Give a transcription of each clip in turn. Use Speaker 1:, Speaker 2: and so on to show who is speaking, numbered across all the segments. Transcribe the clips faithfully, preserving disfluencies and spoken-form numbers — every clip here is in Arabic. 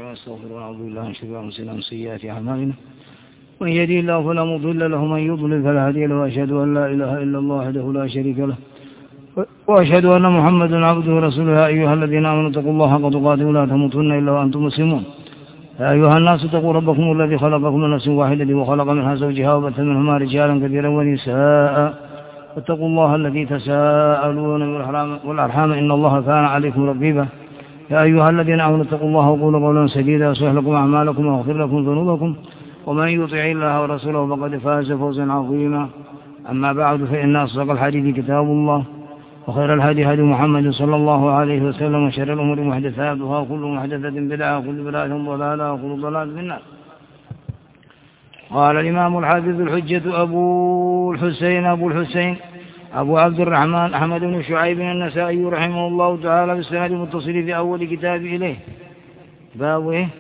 Speaker 1: ونستغفره ونعوذ بالله من شرور أنفسنا ومن سيئات أعمالنا من يهده الله فلا مضل له ومن يضلل فلا هادي له وأشهد أن لا إله إلا الله وحده لا شريك له وأشهد أن محمدا عبده ورسوله. يا أيها الذين آمنوا اتقوا الله حق تقاته ولا تموتن إلا وأنتم مسلمون. يا أيها الناس اتقوا ربكم الذي خلقكم من نفس واحدة وخلق منها زوجها وبث منهما رجالا كثيرا ونساء واتقوا الله الذي تساءلون والأرحام إن الله كان عليكم رقيبا. يا أيها الذين آمنوا اتقوا الله وقولوا قولا سديدا يصلح لكم أعمالكم ويغفر لكم ذنوبكم ومن يطع الله ورسوله فقد فاز فوزا عظيما. أما بعد فإن أصدق الحديث كتاب الله وخير الهدي هدي محمد صلى الله عليه وسلم وشر الأمور محدثاتها وكل محدثة بدعة وكل بدعة ضلالة وكل ضلالة في النار. قال الإمام الحافظ الحجة أبو الحسين أبو الحسين أبو عبد الرحمن أحمد بن شعيب النسائي رحمه الله تعالى بالسند المتصل في أول كتاب إليه. باب إيه؟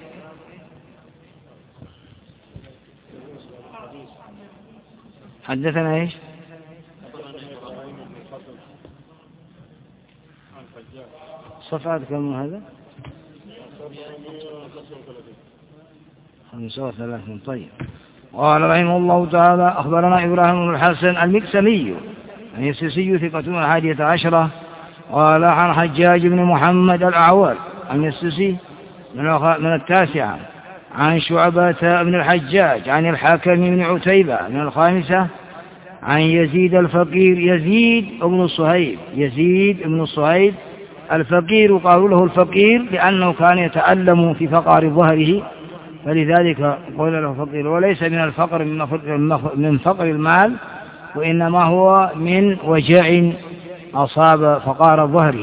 Speaker 1: حدثنا إيش؟ صفحة كم هذا؟ خمسة وثلاثين. طيب. قال رحمه الله تعالى أخبرنا إبراهيم بن الحسن المكسمي السيسي ثقة الحادية عشرة. قال عن حجاج بن محمد الأعور عن السيسي من التاسعة عن شعبة بن الحجاج عن الحاكم بن عتيبة من الخامسة عن يزيد الفقير يزيد بن الصهيب يزيد بن الصهيب الفقير. قالوا له الفقير لأنه كان يتألم في فقار ظهره فلذلك قال له فقير، وليس من الفقر من فقر المال وإنما هو من وجع أصاب فقار ظهره.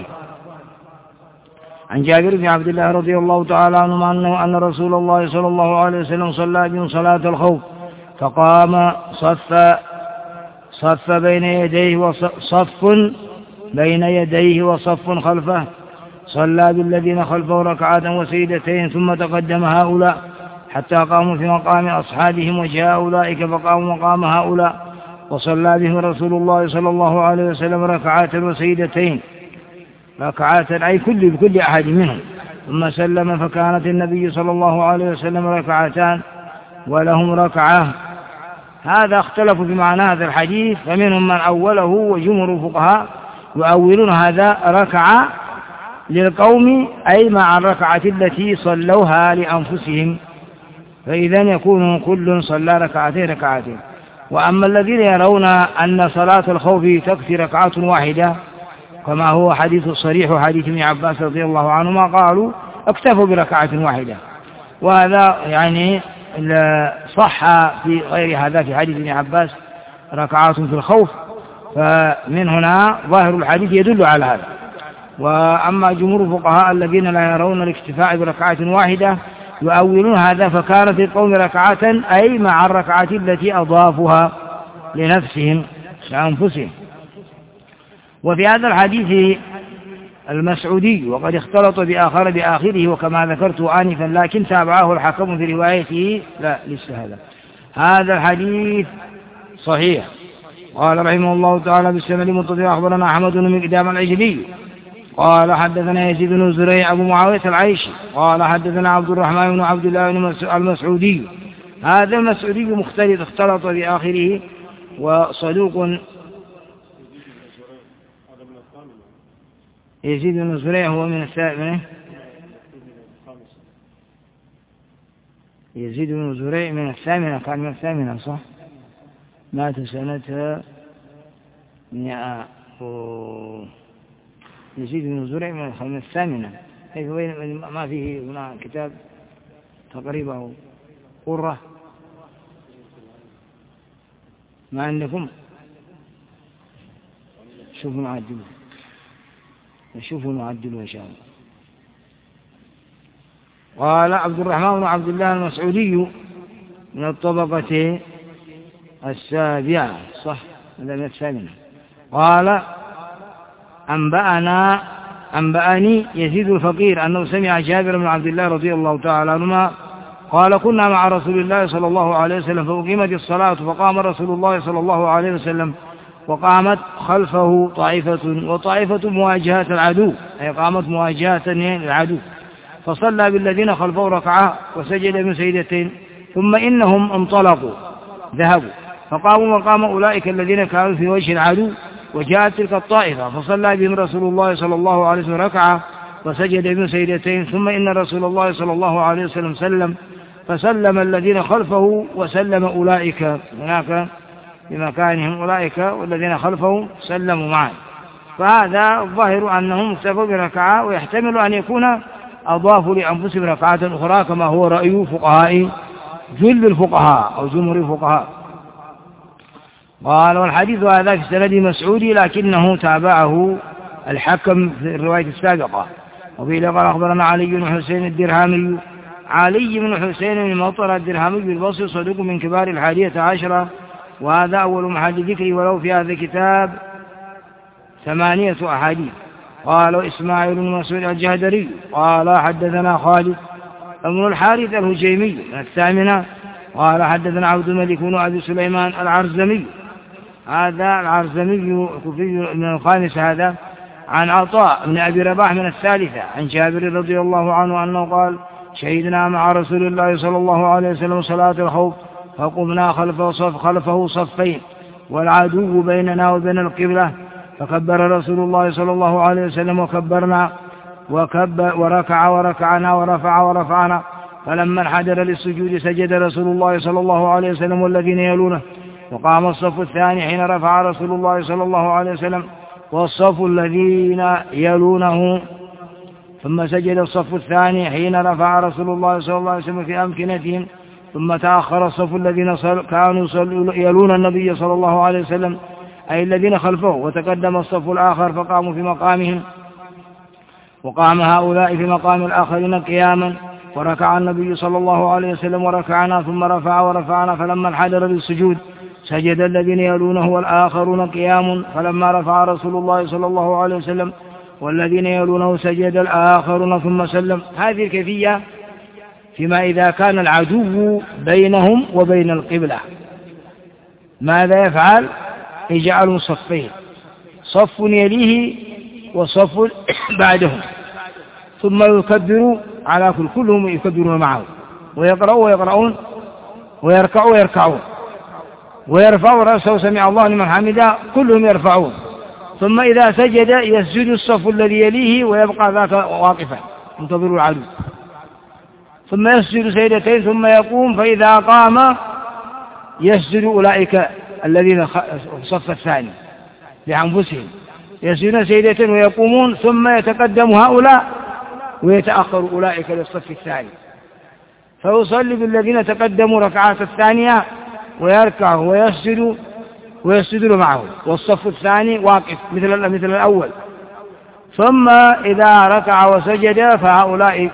Speaker 1: عن جابر بن عبد الله رضي الله تعالى عنه أنه أن رسول الله صلى الله عليه وسلم صلى بهم صلاة الخوف فقام صف صف بين يديه وصف بين يديه وصف خلفه صلى بالذين خلفه ركعة وسيدتين ثم تقدم هؤلاء حتى قاموا في مقام أصحابهم وجاء أولئك فقاموا مقام هؤلاء وصلى بهم رسول الله صلى الله عليه وسلم ركعات وسيدتين ركعات أي كل بكل أحد منهم ثم سلم فكانت النبي صلى الله عليه وسلم ركعتان ولهم ركعة. هذا اختلفوا في معنى هذا الحديث فمنهم من أوله وجمهور الفقهاء يؤولون هذا ركعة للقوم أي مع الركعة التي صلوها لأنفسهم فإذا يكون كل صلى ركعتين ركعتين. وأما الذين يرون أن صلاة الخوف تكفي ركعة واحدة كما هو حديث الصريح حديث ابن عباس رضي الله عنهما قالوا اكتفوا بركعة واحدة. وهذا يعني صح في غير هذا في حديث ابن عباس ركعات في الخوف فمن هنا ظاهر الحديث يدل على هذا. وأما جمهور الفقهاء الذين لا يرون الاكتفاء بركعة واحدة يؤولون هذا فكانت القوم ركعة أي مع الركعة التي أضافها لنفسهم لأنفسهم. وفي هذا الحديث المسعودي وقد اختلط بآخر بآخره وكما ذكرت آنفا لكن تابعه الحكم في روايته لا لسه هذا هذا الحديث صحيح. قال رحمه الله تعالى بالسند المتصل أخبرنا أحمد بن مقدام العجلي قال حدثنا يزيد بن زريع أبو معاوية العيشي قال حدثنا عبد الرحمن بن عبد الله المسعودي. هذا المسعودي مختلط اختلط بآخره وصدوق. يزيد بن زريع هو من الثامنة يزيد بن زريع من الثامنة كان من الثامنة صح مات سنة مئة يزيد بن زريع من الثامنة ما فيه هنا كتاب تقريبا قرة ما عندكم شوفوا نعدله شوفوا نعدله إن شاء الله. قال عبد الرحمن بن عبد الله المسعودي من الطبقة السابعة صح هذا من الثامنة. قال أنبأنا أنبأني يزيد الفقير أنه سمع جابر بن عبد الله رضي الله تعالى عنهما قال كنا مع رسول الله صلى الله عليه وسلم فأقيمت الصلاة فقام رسول الله صلى الله عليه وسلم وقامت خلفه طائفة وطائفة مواجهة العدو أي قامت مواجهة للعدو فصلى بالذين خلفه ركعة وسجد من سجدتين، ثم إنهم انطلقوا ذهبوا فقاموا مقام أولئك الذين كانوا في وجه العدو، وجاءت تلك الطائفة فصلى بهم رسول الله صلى الله عليه وسلم ركعة وسجد من سجدتين، ثم إن رسول الله صلى الله عليه وسلم سلم فسلم الذين خلفه وسلم أولئك هناك بمكانهم أولئك والذين خلفه سلموا معا. فهذا الظاهر أنهم اكتفوا بركعة، ويحتمل أن يكون أضافوا لأنفسهم ركعات أخرى كما هو رأي فقهاء جل الفقهاء أو جمهور الفقهاء. قال والحديث هذا في سند مسعود لكنه تابعه الحكم في الرواية السابقة. وبه قال أخبرنا علي بن حسين الدرهامي علي بن حسين بن مطر الدرهامي بالبصري صدوق من كبار الحادية عشرة، وهذا أول محل ذكري ولو في هذا الكتاب ثمانية أحاديث. قال إسماعيل بن مسعود الجهدري قال حدثنا خالد بن الحارث الهجيمي من الثامنة قال حدثنا عبد الملك بن أبي سليمان العرزمي، هذا العرزمي كوفي من الخامس هذا، عن عطاء بن أبي رباح من الثالثة عن جابر رضي الله عنه أنه قال شهدنا مع رسول الله صلى الله عليه وسلم صلاة الخوف فقمنا خلفه صف خلفه صفين والعدو بيننا وبين القبلة، فكبر رسول الله صلى الله عليه وسلم وكبرنا وكبر وركع وركعنا ورفع ورفعنا، فلما انحدر للسجود سجد رسول الله صلى الله عليه وسلم والذين يلونه، وقام الصف الثاني حين رفع رسول الله صلى الله عليه وسلم والصف الذين يلونه، ثم سجد الصف الثاني حين رفع رسول الله صلى الله عليه وسلم في أمكنتهم، ثم تأخر الصف الذين كانوا يلون النبي صلى الله عليه وسلم أي الذين خلفه، وتقدم الصف الآخر فقاموا في مقامهم، وقام هؤلاء في مقام الآخرين قياما، وركع النبي صلى الله عليه وسلم وركعنا ثم رفع ورفعنا، فلما انحدر للسجود سجد الذين يلونه والآخرون قيام، فلما رفع رسول الله صلى الله عليه وسلم والذين يلونه سجد الآخرون ثم سلم. هذه الكيفية فيما إذا كان العدو بينهم وبين القبلة. ماذا يفعل؟ يجعلهم صفين، صف يليه وصف بعدهم، ثم يكبروا على كل كلهم يكبرون معه، ويقرأوا ويقرؤون ويركعوا ويركعون ويرفعوا رأسه سمع الله لمن حمده كلهم يرفعون، ثم إذا سجد يسجد الصف الذي يليه ويبقى ذاك واقفا منتظر العدو، ثم يسجد سجدتين ثم يقوم، فإذا قام يسجد أولئك الذين في الصف الثاني لأنفسهم يسجدون سجدتين ويقومون، ثم يتقدم هؤلاء ويتأخر أولئك للصف الثاني، فيصلي بالذين تقدموا ركعات الثانية ويركع ويسجد ويسجد معه، والصف الثاني واقف مثل مثل الأول، ثم إذا ركع وسجد فهؤلاء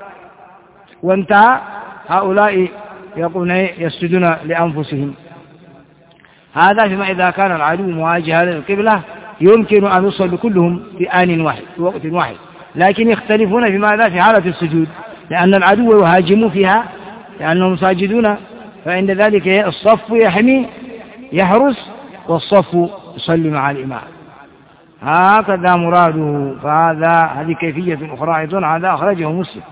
Speaker 1: وانتهى هؤلاء يقولون يسجدون لأنفسهم. هذا فيما إذا كان العدو مواجهة للقبلة يمكن أن يصلي كلهم في آن واحد في وقت واحد، لكن يختلفون في ماذا؟ في حالة السجود، لأن العدو يهاجم فيها لأنهم ساجدون، فعند ذلك الصف يحمي يحرس والصف يصلي مع الإمام، هكذا مراده. فهذا هذه كيفية أخرى أيضا، هذا أخرجه مسلم.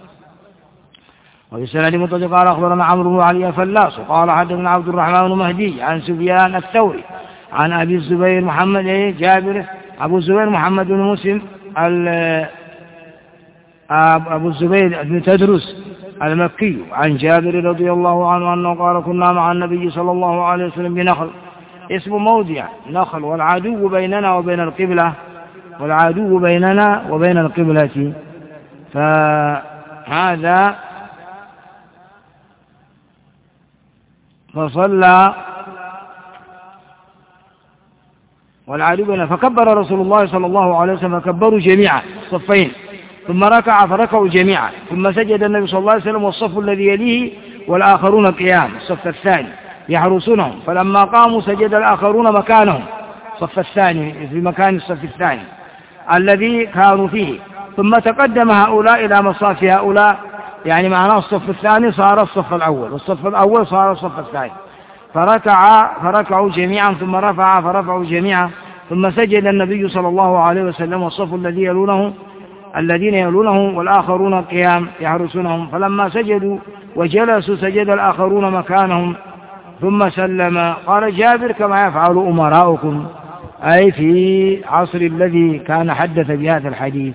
Speaker 1: وفي السند متصل قال أخبرنا عمرو بن علي الفلاس قال حدثنا عبد الرحمن بن مهدي عن سفيان الثوري عن أبي الزبير محمد جابر أبو الزبير محمد بن مسلم أبو الزبير بن تدرس المكي عن جابر رضي الله عنه أنه قال كنا مع النبي صلى الله عليه وسلم بنخل، اسم موضع نخل، والعدو بيننا وبين القبلة والعدو بيننا وبين القبلة. فهذا فصلى والعدو بيننا، فكبر رسول الله صلى الله عليه وسلم فكبروا جميعا صفين، ثم ركع فركعوا جميعا، ثم سجد النبي صلى الله عليه وسلم والصف الذي يليه والآخرون قيام الصف الثاني يحرسونهم، فلما قاموا سجد الآخرون مكانهم الصف الثاني في مكان الصف الثاني الذي كانوا فيه، ثم تقدم هؤلاء إلى مصاف هؤلاء، يعني معناه الصف الثاني صار الصف الأول والصف الأول صار الصف الثاني، فركع فركعوا جميعا ثم رفع فرفعوا جميعا، ثم سجد النبي صلى الله عليه وسلم والصف الذي يلونه الذين يلونهم والآخرون قيام يحرسونهم، فلما سجدوا وجلسوا سجد الآخرون مكانهم ثم سلم. قال جابر كما يفعل أمراؤكم، أي في عصر الذي كان حدث بهذا الحديث.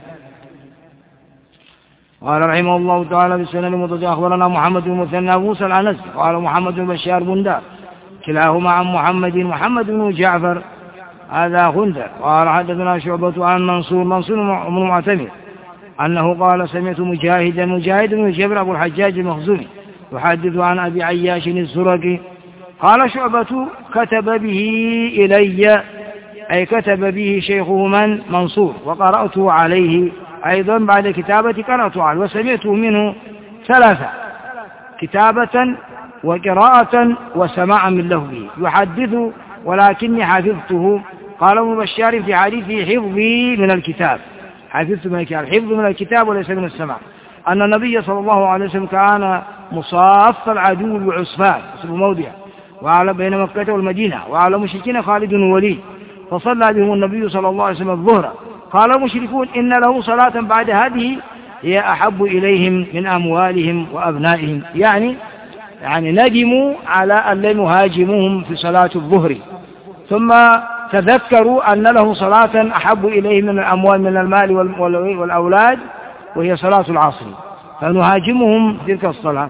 Speaker 1: قال رحمه الله تعالى بالسند المتصل أخبرنا محمد بن مثنى موسى العنزي قال محمد بن بشار بندار كلاهما عن محمد محمد بن جعفر هذا غندر. قال حدثنا شعبة عن منصور منصور بن معتمر أنه قال سمعت مجاهدا مجاهد بن جبر أبو الحجاج المخزومي يحدث عن أبي عياش الزرقي قال شعبة كتب به إلي، أي كتب به شيخه من منصور، وقرأته عليه أيضا بعد كتابة قرأته عليه، وسمعته منه ثلاثة: كتابة وقراءة وسماعا من لهوه، يحدث ولكني حفظته. قال ابن بشار في حديثه حفظي من الكتاب، حفظت من الكتاب، حفظ من الكتاب وليس من السماع، أن النبي صلى الله عليه وسلم كان مصاف العدو بعصفان اسم موضع وعلى بين مكة والمدينة، وعلى مشركين خالد ووليد، فصلى بهم النبي صلى الله عليه وسلم الظهر. قال المشركون إن له صلاة بعد هذه هي أحب إليهم من أموالهم وأبنائهم، يعني يعني ندموا على أن لم يهاجموهم في صلاة الظهر، ثم تذكروا أن له صلاة أحب إليهم من الأموال من المال والأولاد وهي صلاة العصر، فنهاجمهم تلك الصلاة.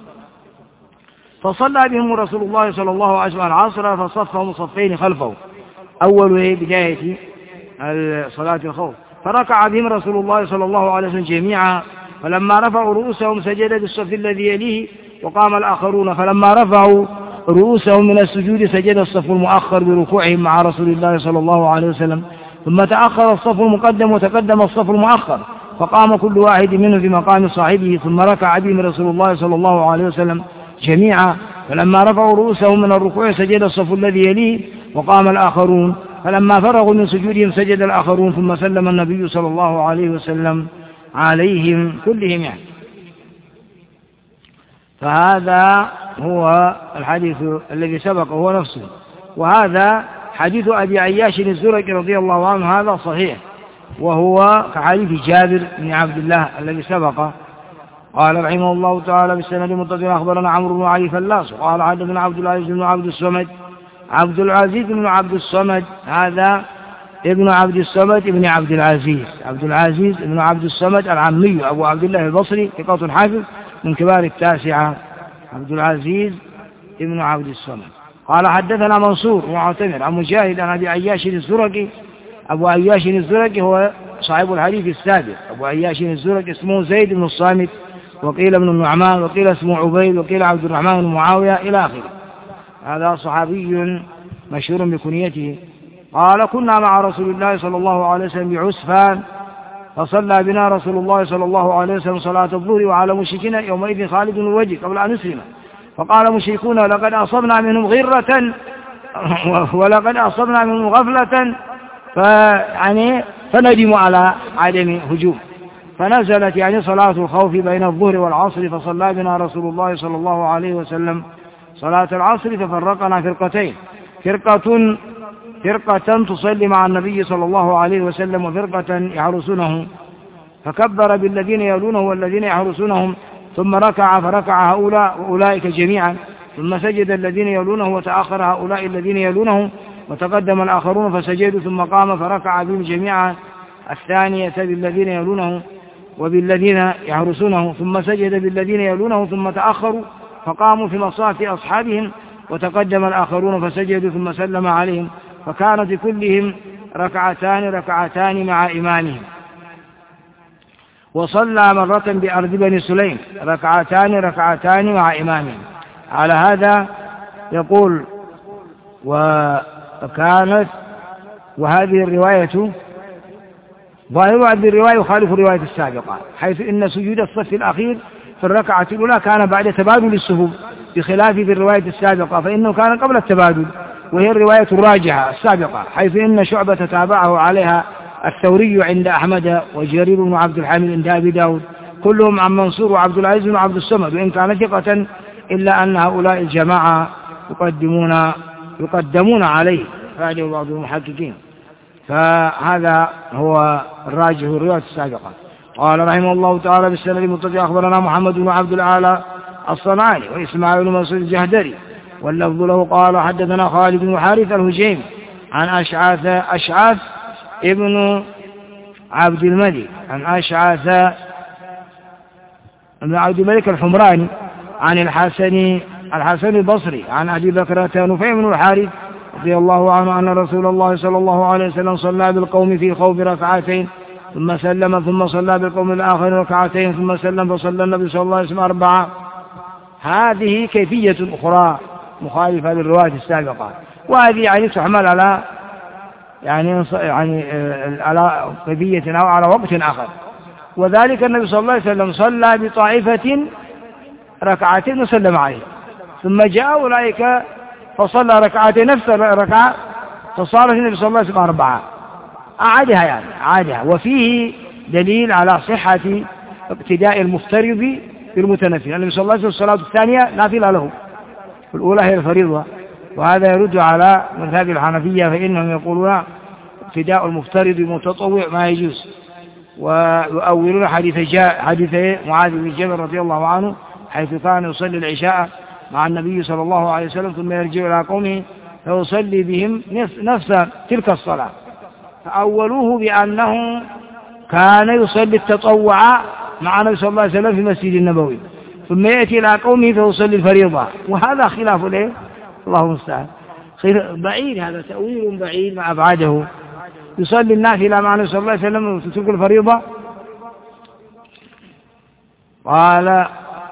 Speaker 1: فصلى بهم رسول الله صلى الله عليه وسلم العصر فصفهم صفين خلفه، أول بداية صلاة الخوف، فركع بهم رسول الله صلى الله عليه وسلم جميعا، فلما رفعوا رؤوسهم سجد بالصف الذي يليه وقام الآخرون، فلما رفعوا رؤوسهم من السجود سجد الصف المؤخر بركوعهم مع رسول الله صلى الله عليه وسلم، ثم تأخر الصف المقدم وتقدم الصف المؤخر، فقام كل واحد منهم في مقام صاحبه، ثم ركع بهم رسول الله صلى الله عليه وسلم جميعا، فلما رفعوا رؤوسهم من الركوع سجد الصف الذي يليه وقام الآخرون، فلما فرغوا من سجودهم سجد الآخرون، ثم سلم النبي صلى الله عليه وسلم عليهم كلهم يعني. فهذا هو الحديث الذي سبق هو نفسه، وهذا حديث أبي عياش الزرقي رضي الله عنه هذا صحيح، وهو كحديث جابر بن عبد الله الذي سبق. قال رحمه الله تعالى بالسند المتصل أخبرنا عمرو بن علي فلاس قال حدثنا عبد العزيز بن عبد الصمد عبد العزيز بن عبد الصمد هذا ابن عبد الصمد ابن عبد العزيز عبد العزيز ابن عبد الصمد العمي أبو عبد الله البصري ثقة حافظ من كبار التاسعة، عبد العزيز ابن عبد الصمد. قال حدثنا منصور ومعتمر عن مجاهد عن أبي عياش الزرقي. أبو عياش الزرقي هو صاحب الحديث السابق، أبو عياش الزرقي اسمه زيد بن الصامت، وقيل ابن النعمان، وقيل اسمه عبيد، وقيل عبد الرحمن بن معاوية إلى آخره. هذا صحابي مشهور بكنيته. قال كنا مع رسول الله صلى الله عليه وسلم بعسفان، فصلى بنا رسول الله صلى الله عليه وسلم صلاة الظهر وعلى مشركين يومئذ خالد الوجه قبل أن نسلم، فقال مشركون لقد أصبنا منهم غرة ولقد أصبنا منهم غفلة، فيعني فندموا على عدم هجوم، فنزلت يعني صلاة الخوف بين الظهر والعصر، فصلى بنا رسول الله صلى الله عليه وسلم صلاة العصر، ففرقنا فرقتين، فرقة فرقة تصلي مع النبي صلى الله عليه وسلم وفرقة يحرسونه، فكبر بالذين يلونه والذين يحرسونهم، ثم ركع فركع هؤلاء وأولئك جميعا، ثم سجد الذين يلونه وتأخر هؤلاء الذين يلونه، وتقدم الآخرون فسجدوا، ثم قام فركع بهم جميعا الثانية بالذين يلونه وبالذين يحرسونه، ثم سجد بالذين يلونه، ثم تأخروا فقاموا في مصاف أصحابهم، وتقدم الآخرون فسجدوا، ثم سلم عليهم، فكانت كلهم ركعتان ركعتان مع إمامهم. وصلى مرة بأرض بني سليم ركعتان ركعتان مع إمامهم. على هذا يقول وكانت وهذه الرواية ظاهر هذه الرواية يخالف الرواية السابقة، حيث إن سجود الصف الأخير في الركعة الأولى كان بعد تبادل الصفوف، بخلاف في الرواية السابقة فإنه كان قبل التبادل، وهي الرواية الراجحة السابقة، حيث إن شعبة تابعه عليها الثوري عند أحمد وجرير بن عبد الحميد عند أبي داود، كلهم عن منصور وعبد العزيز بن عبد الصمد، وإن كان ثقة إلا أن هؤلاء الجماعة يقدمون يقدمون عليه، فهذا بعض المحققين، فهذا هو الراجح الرواية السابقة. قال رحمه الله تعالى بالسند المتصل أخبرنا محمد بن عبد الأعلى الصنعاني وإسماعيل بن مسعود الجهدري واللفظ له قال حدثنا خالد بن حارث الهجيم عن أشعث أشعث ابن عبد الملك عن أشعث ابن عبد الملك الحمراني عن الحسن الحسن البصري عن أبي بكرة نفيع بن الحارث رضي الله عنه أن رسول الله صلى الله عليه وسلم صلى بالقوم في خوف ركعتين ثم سلم ثم صلى بالقوم الآخر ركعتين ثم سلم فصلى النبي صلى الله عليه وسلم أربعة. هذه كيفية أخرى مخالفة للرواية السابقة، وهذه يعني تحمل على يعني يعني على كيفية أو على وقت آخر. وذلك النبي صلى الله عليه وسلم صلى بطائفة ركعتين وسلم عليه، ثم جاء أولئك فصلى ركعتين نفس الركعة فصارت النبي صلى الله عليه وسلم أربعة، أعادها يعني أعادها. وفيه دليل على صحة ابتداء المفترض بالمتنفل. النبي صلى الله عليه وسلم الصلاة الثانية نافلة له، الأولى هي الفريضة، وهذا يرد على مذهب الحنفية فإنهم يقولون ابتداء المفترض بالمتطوع ما يجوز، ويؤولون حديث جاء حديث معاذ بن جبل رضي الله عنه حيث كان يصلي العشاء مع النبي صلى الله عليه وسلم ثم يرجع إلى قومه فيصلي بهم نفس تلك الصلاة، فأولوه بأنه كان يصلي التطوع مع النبي صلى الله عليه وسلم في المسجد النبوي ثم يأتي إلى قومه فيصلي الفريضة، وهذا خلاف له الله المستعان، بعيد، هذا تأويل بعيد مع أبعاده. يصلي النافلة مع النبي صلى الله عليه وسلم وتترك الفريضة. قال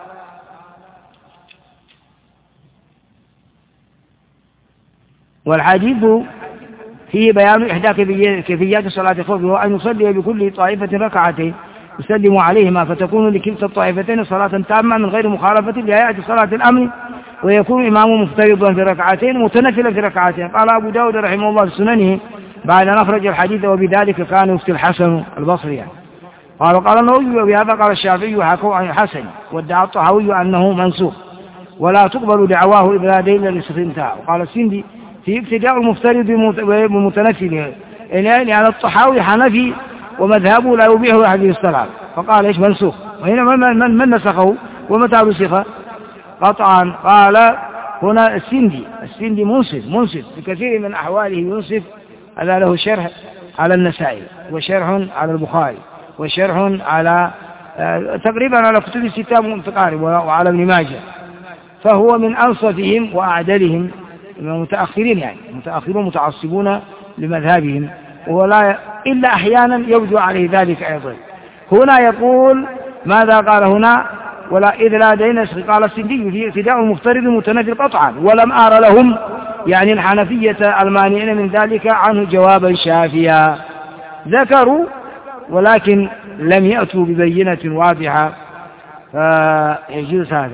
Speaker 1: والحديث فيه بيان إحدى كيفيات صلاة الخوف، وهو أن يصلي بكل طائفة ركعتين يسلم عليهما فتكون لكلتا الطائفتين صلاة تامة من غير مخالفة لهيئة صلاة الأمن، ويكون إمامه مفترضا في ركعتين متنفلا في ركعتين. قال أبو داود رحمه الله في سننه بعد أن أخرج الحديث وبذلك كان يفتي الحسن البصري يعني. قال قال النووي وبهذا قال الشافعي حكوا عن الحسن، وادعى الطحاوي أنه منسوخ ولا تقبل دعواه إلا دليل الاستثناء. وقال السندي في ابتداء المفترض بمتنفل يعني الطحاوي حنفي ومذهبه لا يبيح هذه الصلاة، فقال ايش منسوخ، وهنا من, من, من نسخه ومتى نسخ قطعا. قال هنا السندي السندي منصف منصف بكثير من أحواله ينصف. هذا له شرح على النسائي وشرح على البخاري وشرح على تقريبا على كتب الستة متقارب وعلى ابن ماجه، فهو من أنصفهم وأعدلهم من المتأخرين يعني متأخرون متعصبون لمذهبهم، ولا إلا أحيانا يبدو عليه ذلك أيضا. هنا يقول ماذا قال هنا ولا إذ لا دين قال السندي في ابتداء المفترض متنفل قطعا، ولم أرى لهم يعني الحنفية المانعين من ذلك عنه جوابا شافيا. ذكروا ولكن لم يأتوا ببينة واضحة فيجوز هذا.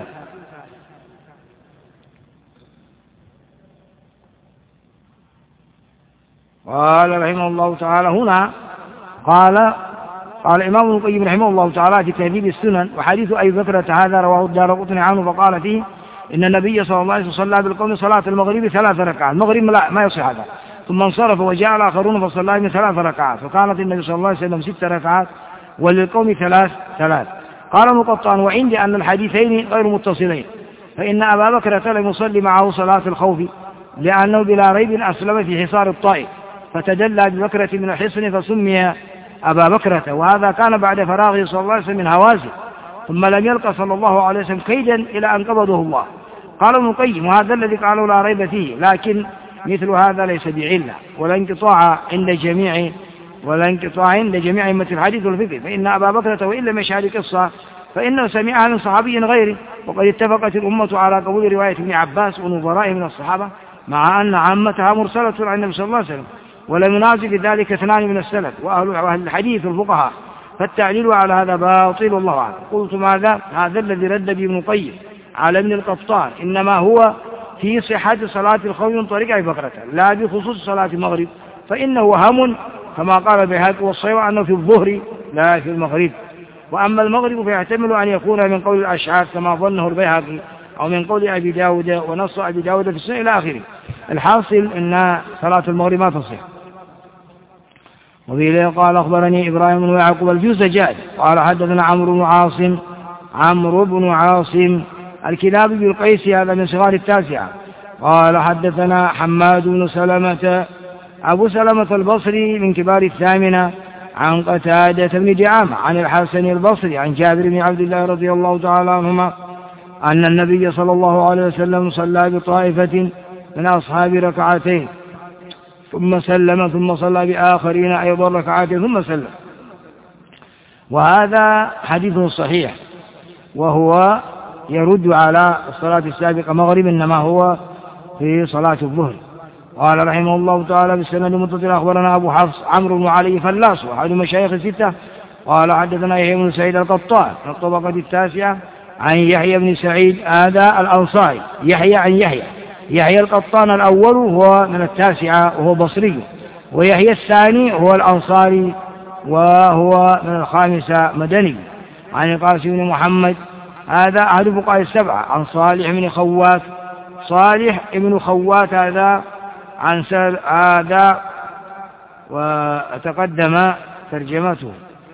Speaker 1: قال رحمه الله تعالى هنا قال قال الإمام ابن القيم رحمه الله تعالى في تهذيب السنن وحديث أبي بكرة هذا رواه الدارقطني عنه فقال فيه إن النبي صلى الله عليه وسلم صلى بالقوم صلاة المغرب ثلاث ركعات، المغرب لا ما يصح هذا، ثم انصرف وجاء الآخرون فصلى من ثلاث ركعات، فكانت النبي صلى الله عليه وسلم ست ركعات وللقوم ثلاث ثلاث. قال مقطعا وعندي أن الحديثين غير متصلين، فإن أبا بكرة لم يصلي معه صلاة الخوف لأنه بلا ريب أسلم في حصار الطائف فتدلى ببكرة من الحصن فسمي أبا بكرة، وهذا كان بعد فراغه صلى الله عليه وسلم من هوازن، ثم لم يلقى صلى الله عليه وسلم كيدا إلى أن قبضه الله. قال ابن القيم وهذا الذي قالوا لا ريب فيه، لكن مثل هذا ليس بعلة ولا انقطاع عند جميع ولا انقطاع عند جميع أئمة الحديث والفقه، فإن أبا بكرة وإن لم يشهد قصة فإنه سمعها من صحابي غيره، وقد اتفقت الأمة على قبول رواية ابن عباس ونظرائه من الصحابة مع أن عامتها مرسلة عن النبي صلى الله عليه وسلم، ولم ينازل بذلك اثنان من السلف وأهل الحديث الفقهاء، فالتعليل على هذا باطل والله أعلم. قلت ماذا؟ هذا الذي رد به ابن القيم على ابن القطان إنما هو في صحة صلاة الخوف من طريق أبي بكرة لا بخصوص صلاة المغرب، فإنه وهم كما قال البيهقي والصواب أنه في الظهر لا في المغرب، وأما المغرب فيحتمل أن يكون من قول الأشعار كما ظنه البيهقي أو من قول أبي داود ونص أبي داود في السنة إلى آخره. الحاصل أن صلاة المغرب ما تصح. وبه قال أخبرني إبراهيم بن يعقوب الجوزجاني قال حدثنا عمرو بن عاصم عمرو بن عاصم الكلابي بالقيس هذا من صغار التاسعة قال حدثنا حماد بن سلمة أبو سلمة البصري من كبار الثامنة عن قتادة بن دعامة عن الحسن البصري عن جابر بن عبد الله رضي الله تعالى عنهما أن النبي صلى الله عليه وسلم صلى بطائفة من أصحاب ركعتين ثم سلم ثم صلى بآخرين أيضا ركعتين ثم سلم. وهذا حديث صحيح وهو يرد على الصلاة السابقة مغرب إنما هو في صلاة الظهر. قال رحمه الله تعالى بالسند المتصل أخبرنا أبو حفص عمرو بن علي فلاس أحد مشايخ الستة قال حدثنا يحيى بن سعيد القطان من الطبقة التاسعة عن يحيى بن سعيد هذا الأنصاري يحيى عن يحيى يحيى القطان الأول هو من التاسعة وهو بصري ويحيى الثاني هو الأنصاري وهو من الخامسة مدني عن القاسم بن محمد هذا أحد فقهاء السبعة عن صالح بن خوات صالح بن خوات هذا عن سر هذا وتقدم ترجمته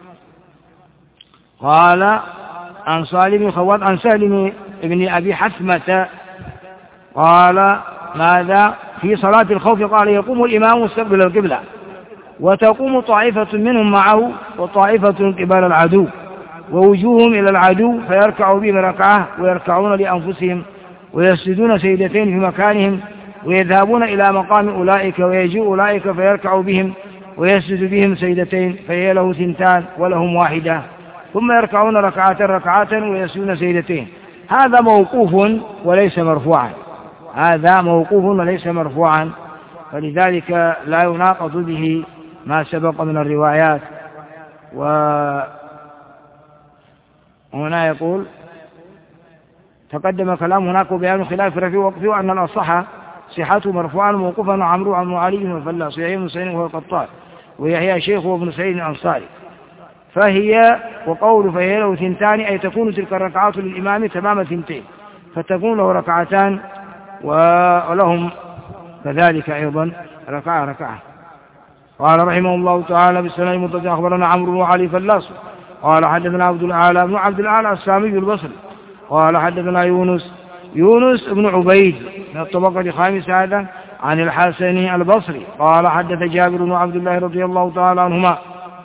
Speaker 1: قال عن صالح بن خوات عن سهل بن أبي حثمة قال ماذا في صلاة الخوف قال يقوم الإمام مستقبل القبلة وتقوم طائفة منهم معه وطائفة قبال العدو ووجوههم إلى العدو فيركعوا بهم ركعة ويركعون لأنفسهم ويسجدون سجدتين في مكانهم ويذهبون إلى مقام أولئك ويجيء أولئك فيركعوا بهم ويسجد بهم سجدتين فهي له ثنتان ولهم واحدة ثم يركعون ركعة ركعة ويسجدون سجدتين. هذا موقوف وليس مرفوعا هذا موقوف وليس مرفوعا فلذلك لا يناقض به ما سبق من الروايات. وهنا يقول تقدم كلام هناك وبيان خلاف رفيع وقفه وأن الأصح صحته مرفوعا موقوفا عمرو عن علي بن فلاس ويحيى بن سعيد وهو القطان ويحيى شيخه وابن سعيد الأنصاري فهي وقول فهي له ثنتان أي تكون تلك الركعات للإمام تمام ثنتين فتكون له ركعتان ولهم كذلك أيضا ركعة ركعة. قال رحمه الله تعالى بالسنة المتصل أخبرنا عمرو بن علي فلاس قال حدثنا عبد الأعلى بن عبد الأعلى السامي البصري قال حدثنا يونس يونس بن عبيد من الطبقة الخامسة هذا عن الحسن البصري قال حدث جابر بن عبد الله رضي الله تعالى عنهما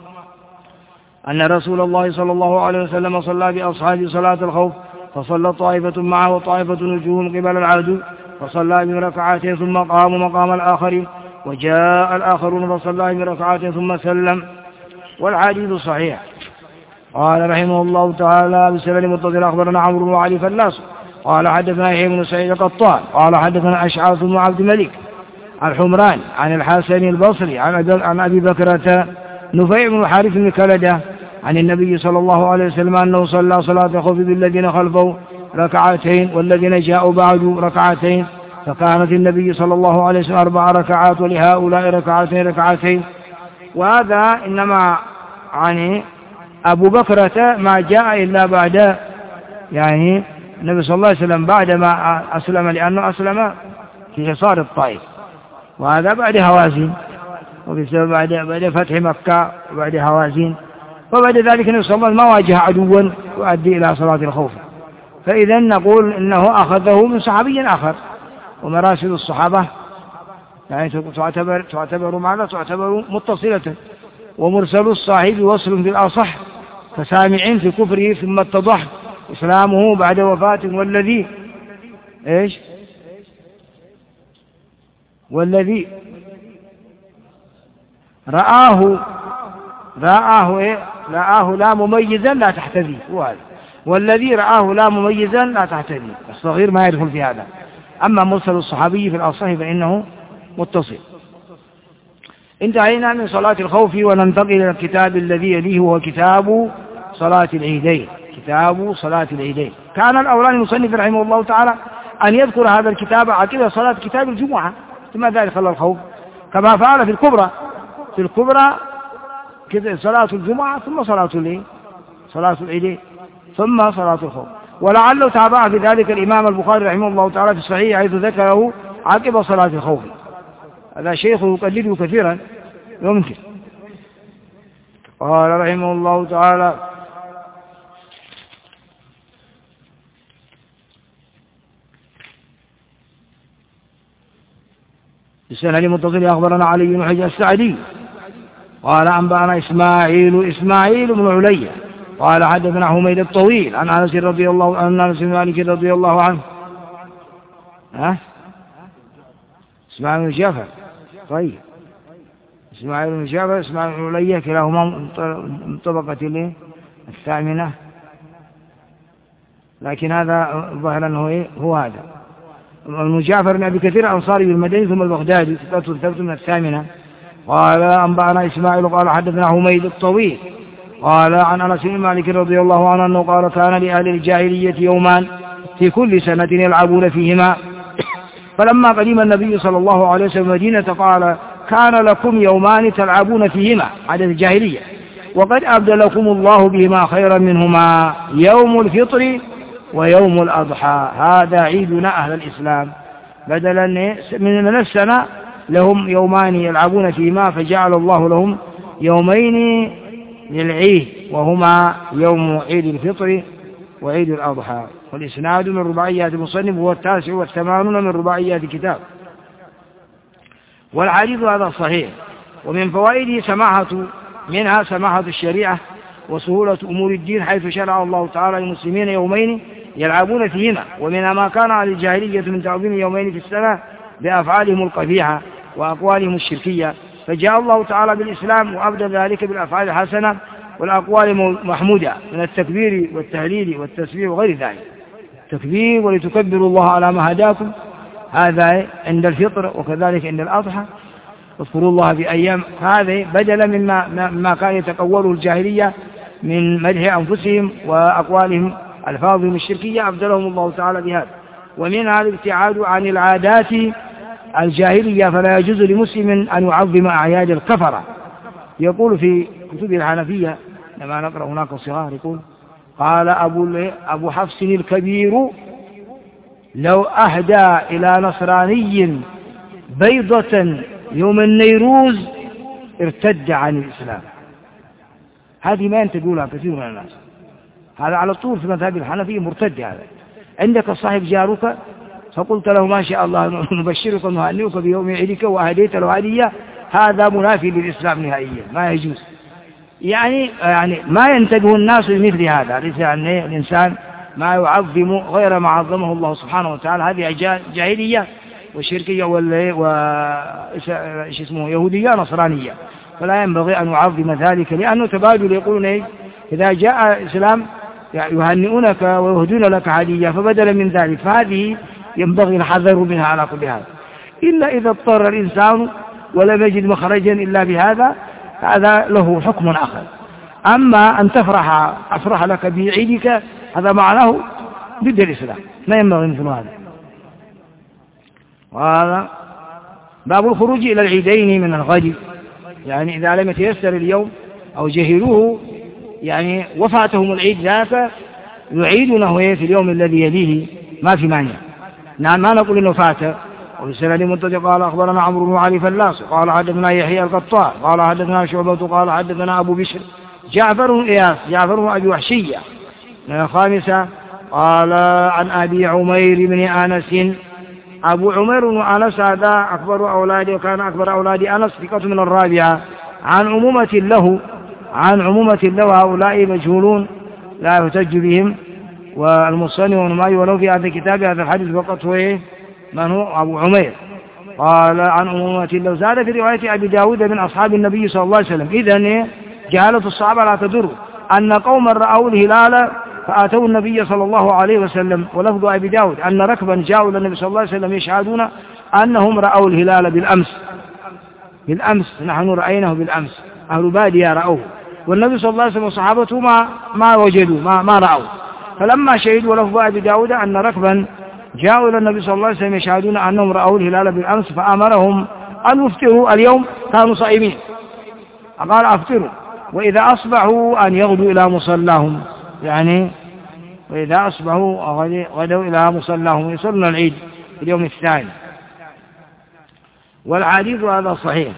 Speaker 1: أن رسول الله صلى الله عليه وسلم صلى بأصحابه صلاة الخوف فصلى طائفة معه وطائفة نجوم قبل العدو فصلى بركعتين ثم قاموا مقام الآخرين وجاء الآخرون فصلى بركعتين ثم سلم. والحديث صحيح. قال رحمه الله تعالى بسند متصل أخبرنا عمرو بن علي فلاس قال حدثنا يحيى بن سعيد القطان قال حدثنا أشعث بن عبد الملك الحمران عن الحسن البصري عن أبي بكرة نفيع بن الحارث بن كلدة عن النبي صلى الله عليه وسلم أنه صلى صلاة خوف بالذين خلفه ركعتين والذين جاءوا بعد ركعتين فكانت النبي صلى الله عليه وسلم أربع ركعات ولهؤلاء ركعتين ركعتين. وهذا إنما عن أبو بكرة ما جاء إلا بعد يعني النبي صلى الله عليه وسلم بعد ما أسلم لأنه أسلم في حصار الطائف وهذا بعد هوازن وبسبب بعد بعد فتح مكة وبعد هوازن وبعد ذلك النبي صلى الله عليه وسلم ما واجه عدوا يؤدي إلى صلاة الخوف. فإذا نقول إنه أخذه من صحابي آخر ومراسل الصحابة يعني تعتبر تعتبر ماذا تعتبر متصلة ومرسل الصاحب وصل في الأصح فسامع في كفره ثم اتضح إسلامه بعد وفاة والذي إيش والذي رآه رآه إيه رآه لا مميزا لا تحتذي والذي رآه لا مميزا لا تحتذي الصغير ما يدخل في هذا. أما مرسل الصحابي في الأصح فإنه متصل. انتهينا من صلاة الخوف وننتقل إلى الكتاب الذي يليه وهو كتاب صلاة العيدين كتاب صلاة العيدين. كان الأولاني المصنف رحمه الله تعالى أن يذكر هذا الكتاب عقب صلاة كتاب الجمعة ثم ذلك صلى الخوف كما فعل في الكبرى في الكبرى صلاة الجمعة ثم صلاة الليل صلاة العيدين ثم صلاة الخوف. ولعله تابع في ذلك الإمام البخاري رحمه الله تعالى في الصحيح حيث ذكره عقب صلاة الخوف. هذا شيخ يقلده كثيرا يمكن. قال رحمه الله تعالى: السنة المتصل أخبرنا علي بن حجر السعدي قال أنبأنا إسماعيل إسماعيل بن علية قال حدثنا حميد الطويل عن أنس رضي الله عن أنس بن مالك رضي الله عنه. ها إسماعيل بن جعفر. طيب إسماعيل بن جعفر إسماعيل بن علية كلاهما من طبقة الثامنة، لكن هذا ظاهر أنه هو هذا. ابن جعفر بن أبي كثير الأنصاري بالمدينة ثم البغدادي ثبت من الثامنة. قال أنبأنا إسماعيل قال حدثنا حميد الطويل قال عن أنس بن مالك رضي الله عنه أنه قال: كان لأهل الجاهلية يومان في كل سنة يلعبون فيهما، فلما قدم النبي صلى الله عليه وسلم المدينة قال: كان لكم يومان تلعبون فيهما، عدد الجاهلية، وقد أبدلكم الله بهما خيرا منهما، يوم الفطر ويوم الأضحى. هذا عيدنا أهل الإسلام، بدلا من السنة لهم يومان يلعبون فيهما، فجعل الله لهم يومين للعيد وهما يوم عيد الفطر وعيد الأضحى. والإسناد من رباعيات المصنف هو التاسع والثمانون من رباعيات الكتاب. والحديث هذا صحيح. ومن فوائده سماحة منها سماحة الشريعة وسهولة أمور الدين، حيث شرع الله تعالى للمسلمين يومين يلعبون فيهما، ومنها ما كان على الجاهلية من تعظيم يومين في السنة بأفعالهم القبيحة وأقوالهم الشركية، فجاء الله تعالى بالإسلام وأبدل ذلك بالأفعال الحسنة والأقوال المحمودة من التكبير والتهليل والتسبيح وغير ذلك. التكبير ولتكبروا الله على ما هداكم، هذا عند الفطر، وكذلك عند الأضحى اذكروا الله في أيام، هذا بدلا مما ما كان يتقوله الجاهلية من مدح أنفسهم وأقوالهم ألفاظهم الشركية، أبدلهم الله تعالى بهذا. ومنها الابتعاد عن العادات الجاهلية، فلا يجوز لمسلم أن يعظم أعياد الكفرة. يقول في كتب الحنفية لما نقرأ هناك صغار، يقول: قال أبو, أبو حفص الكبير: لو أهدى إلى نصراني بيضة يوم النيروز ارتد عن الإسلام. هذه ما ينتقولها كثير من الناس، هذا على طول في مذهب الحنفية مرتد. هذا عندك صاحب جارك فقلت له: ما شاء الله نبشرك ونهنئك بيوم عيدك وأهديت له هدية، هذا منافي للإسلام نهائيا، ما يجوز. يعني يعني ما ينتبه الناس لمثل هذا، ليس يعني الإنسان ما يعظم غير ما عظمه الله سبحانه وتعالى، هذه جاهلية وشركية وش اسمه يهودية نصرانية، فلا ينبغي أن يعظم ذلك، لأنه تبادل. يقولون إيه؟ إذا جاء الإسلام يهنئونك ويهدون لك هدية، فبدلا من ذلك، فهذه ينبغي الحذر منها على كل هذا، إلا إذا اضطر الإنسان ولم يجد مخرجا إلا بهذا، هذا له حكم آخر. أما أن تفرح أفرح لك بعيدك، هذا معناه ضد الإسلام، ما ينبغي مثل هذا. وهذا باب الخروج إلى العيدين من الغد، يعني إذا لم يتيسر اليوم أو جهلوه يعني وفاتهم العيد ذاك يعيدونه في اليوم الذي يليه، ما في مانع. نعم، ما نقول إنه فات. وبالسند المنتج قال أخبرنا عمرو بن علي فلاس قال حدثنا يحيى القطان قال حدثنا شعبة قال حدثنا أبو بشر جعفر بن إياس جعفر بن أبي وحشية من الخامسة قال عن أبي عمير بن أنس. أبو عمير بن أنس هذا أكبر أولاده، وكان أكبر أولاد أنس ثقة من الرابعة، عن عمومة له عن عمومة له هؤلاء مجهولون لا يحتج بهم. والمصنف ونماي ولو في هذا الكتاب هذا الحديث فقط هو إيه؟ من هو أبو عمير. قال عن عمومة له. زاد في رواية أبي داود من أصحاب النبي صلى الله عليه وسلم. إذن جهالة الصحابة لا تضر، أن قوما رأوا الهلال فآتوا النبي صلى الله عليه وسلم. ولفظ أبي داود أن ركبا جاءوا للنبي صلى الله عليه وسلم يشهدون أنهم رأوا الهلال بالأمس بالأمس نحن رأيناه بالأمس، أهل بادية رأوه، والنبي صلى الله عليه وسلم وصحابته ما ما وجدوا ما ما رأوا. فلما شهدوا، ولفظ أبي داود أن ركبا جاءوا إلى النبي صلى الله عليه وسلم يشهدون أنهم رأوا الهلال بالأمس، فأمرهم أن يفطروا اليوم، كانوا صائمين، قال أفطروا، وإذا أصبحوا أن يغدوا إلى مصلاهم، يعني وإذا أصبحوا غدوا إلى مصلاهم يصلون العيد اليوم الثاني. والحديث هذا صحيح.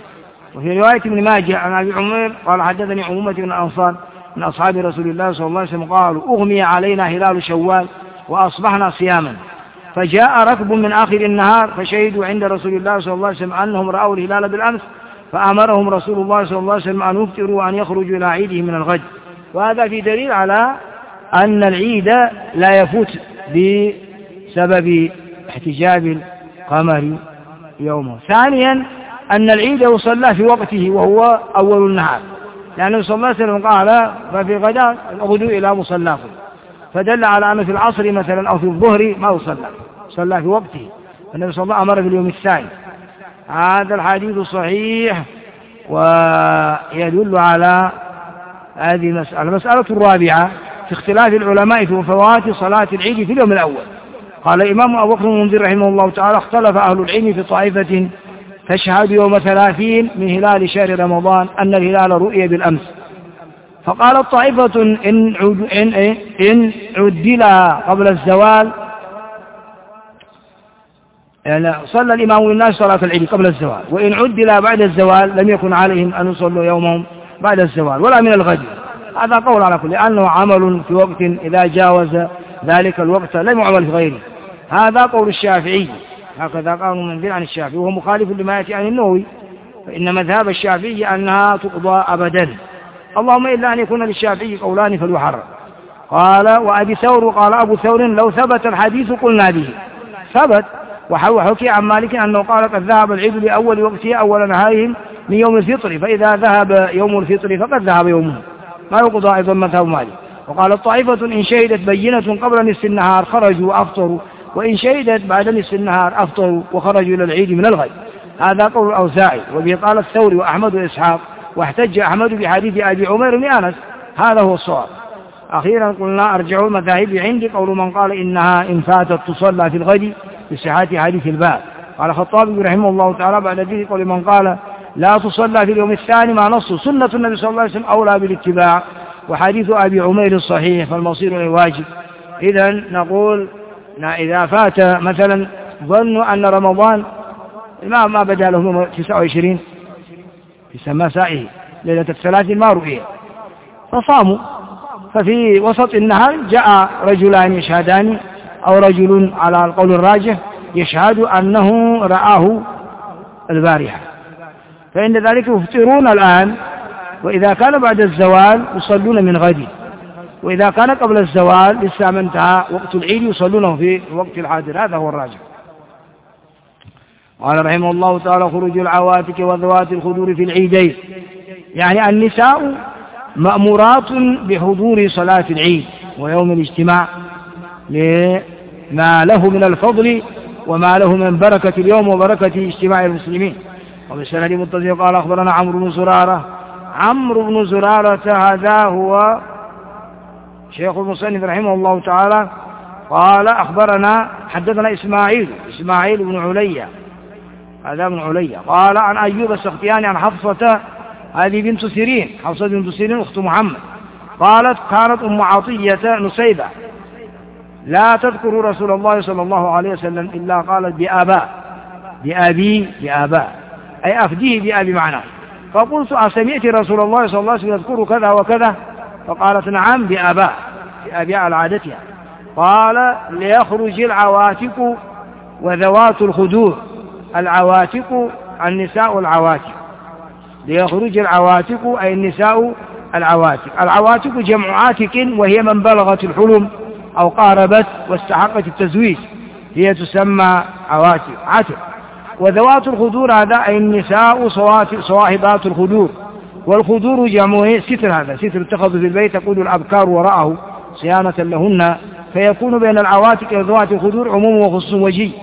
Speaker 1: وفي رواية ابن ماجه عن أبي عمير قال حدثني عمومة من الأنصار من أصحاب رسول الله صلى الله عليه وسلم قالوا أغمي علينا هلال شوال وأصبحنا صياما، فجاء ركب من آخر النهار فشهدوا عند رسول الله صلى الله عليه وسلم أنهم رأوا الهلال بالأمس، فأمرهم رسول الله صلى الله عليه وسلم أن يفطروا وأن يخرجوا إلى عيدهم من الغد. وهذا في دليل على أن العيد لا يفوت بسبب احتجاب القمر يومه. ثانيا أن العيد يصلى في وقته وهو أول النهار، لأنه صلى الله عليه وسلم قال ففي غدا غدوا إلى مصلاكم، فدل على أنه في العصر مثلا أو في الظهر ما يصلى، صلى في وقته. النبي صلى الله عليه وسلم أمر في اليوم الثاني. هذا الحديث صحيح ويدل على هذه المسألة. المسألة الرابعة في اختلاف العلماء في فوات صلاة العيد في اليوم الأول. قال الإمام أبو بكر المنذر رحمه الله تعالى اختلف أهل العلم في طائفة تشهد يوم ثلاثين من هلال شهر رمضان أن الهلال رؤي بالأمس، فقالت طائفة إن, إن, إن عدل قبل الزوال، يعني صلى الإمام للناس صلاة العيد قبل الزوال، وإن عدل بعد الزوال لم يكن عليهم أن يصلوا يومهم بعد الزوال ولا من الغد. هذا قول على كل، لأنه عمل في وقت إذا جاوز ذلك الوقت لم يعمل في غيره. هذا قول الشافعي، هكذا قال منذر عن الشافعي، وهو مخالف لما يأتي عن النووي، فإن مذهب الشافعي أنها تقضى أبدا، اللهم إلا أن يكون للشافعي قولان فليحرم. قال وأبي ثور قال أبو ثور لو ثبت الحديث قلنا به، ثبت. وحكي عن مالك أنه قال قد ذهب العيد لأول وقته أول نهارهم من يوم الفطر، فإذا ذهب يوم الفطر فقد ذهب يومه، ما يقضى أيضا مذهب مالك. وقال الطائفة إن شهدت بينة قبل نصف النهار خرجوا وأفطروا، وإن شهدت بعد نصف النهار أفطروا وخرجوا إلى العيد من الغد. هذا قول الأوزاعي، وبه قال الثوري وأحمد وإسحاق، واحتج أحمد بحديث أبي عمير بن أنس، هذا هو الصواب. أخيرا قلنا أرجعوا المذاهب عندي قول من قال إنها إن فاتت تصلى في الغد بصحة حديث الباب. قال الخطابي رحمه الله تعالى بعد ذلك قول من قال لا تصلى في اليوم الثاني ما نص سنة النبي صلى الله عليه وسلم أولى بالاتباع، وحديث أبي عمير الصحيح فالمصير إلى الواجب. إذا نقول إذا فات مثلا ظنوا أن رمضان ما ما بدا له تسعة وعشرين في مسائه ليلة الثلاثين ما رؤية فصاموا، ففي وسط النهار جاء رجلان يشهدان أو رجل على القول الراجح يشهد أنه رآه البارحة، فإن ذلك يفطرون الآن، وإذا كان بعد الزوال يصلون من غد، وإذا كان قبل الزوال لسه ما انتهى وقت العيد يصلونه في وقت الحاضر. هذا هو الراجح. قال رحمه الله تعالى خروج العواتق وذوات الخدور في العيدين، يعني النساء مأمورات بحضور صلاة العيد ويوم الاجتماع لما له من الفضل وما له من بركة اليوم وبركة اجتماع المسلمين. وبسند متصل قال أخبرنا عمرو بن زرارة. عمرو بن زرارة هذا هو شيخ المصنف رحمه الله تعالى قال أخبرنا حدثنا إسماعيل إسماعيل بن عليا، هذا بن عليا قال عن أيوب السختياني عن حفصة، هذه بنت سيرين، حفصة بنت سيرين أخت محمد، قالت كانت أم عطية نسيبة لا تذكر رسول الله صلى الله عليه وسلم إلا قالت بآباء بأبي بآباء أي أفديه بأبي معناه. فقلت أسمعت رسول الله صلى الله عليه وسلم يذكر كذا وكذا؟ فقالت نعم بآباء بآباء العادتها. قال ليخرج العواتق وذوات الخدور، العواتق النساء العواتق، ليخرج العواتق أي النساء العواتق. العواتق جمع عاتق وهي من بلغت الحلم أو قاربت واستحقت التزويج، هي تسمى عواتق عاتق. وذوات الخدور هذا أي النساء صواحبات الخدور، والخدور جمعه ستر، هذا ستر اتخذوا في البيت تقول الأبكار وراءه صيانة لهن، فيكون بين العواتق وذوات الخدور عموم وخصوص وجي.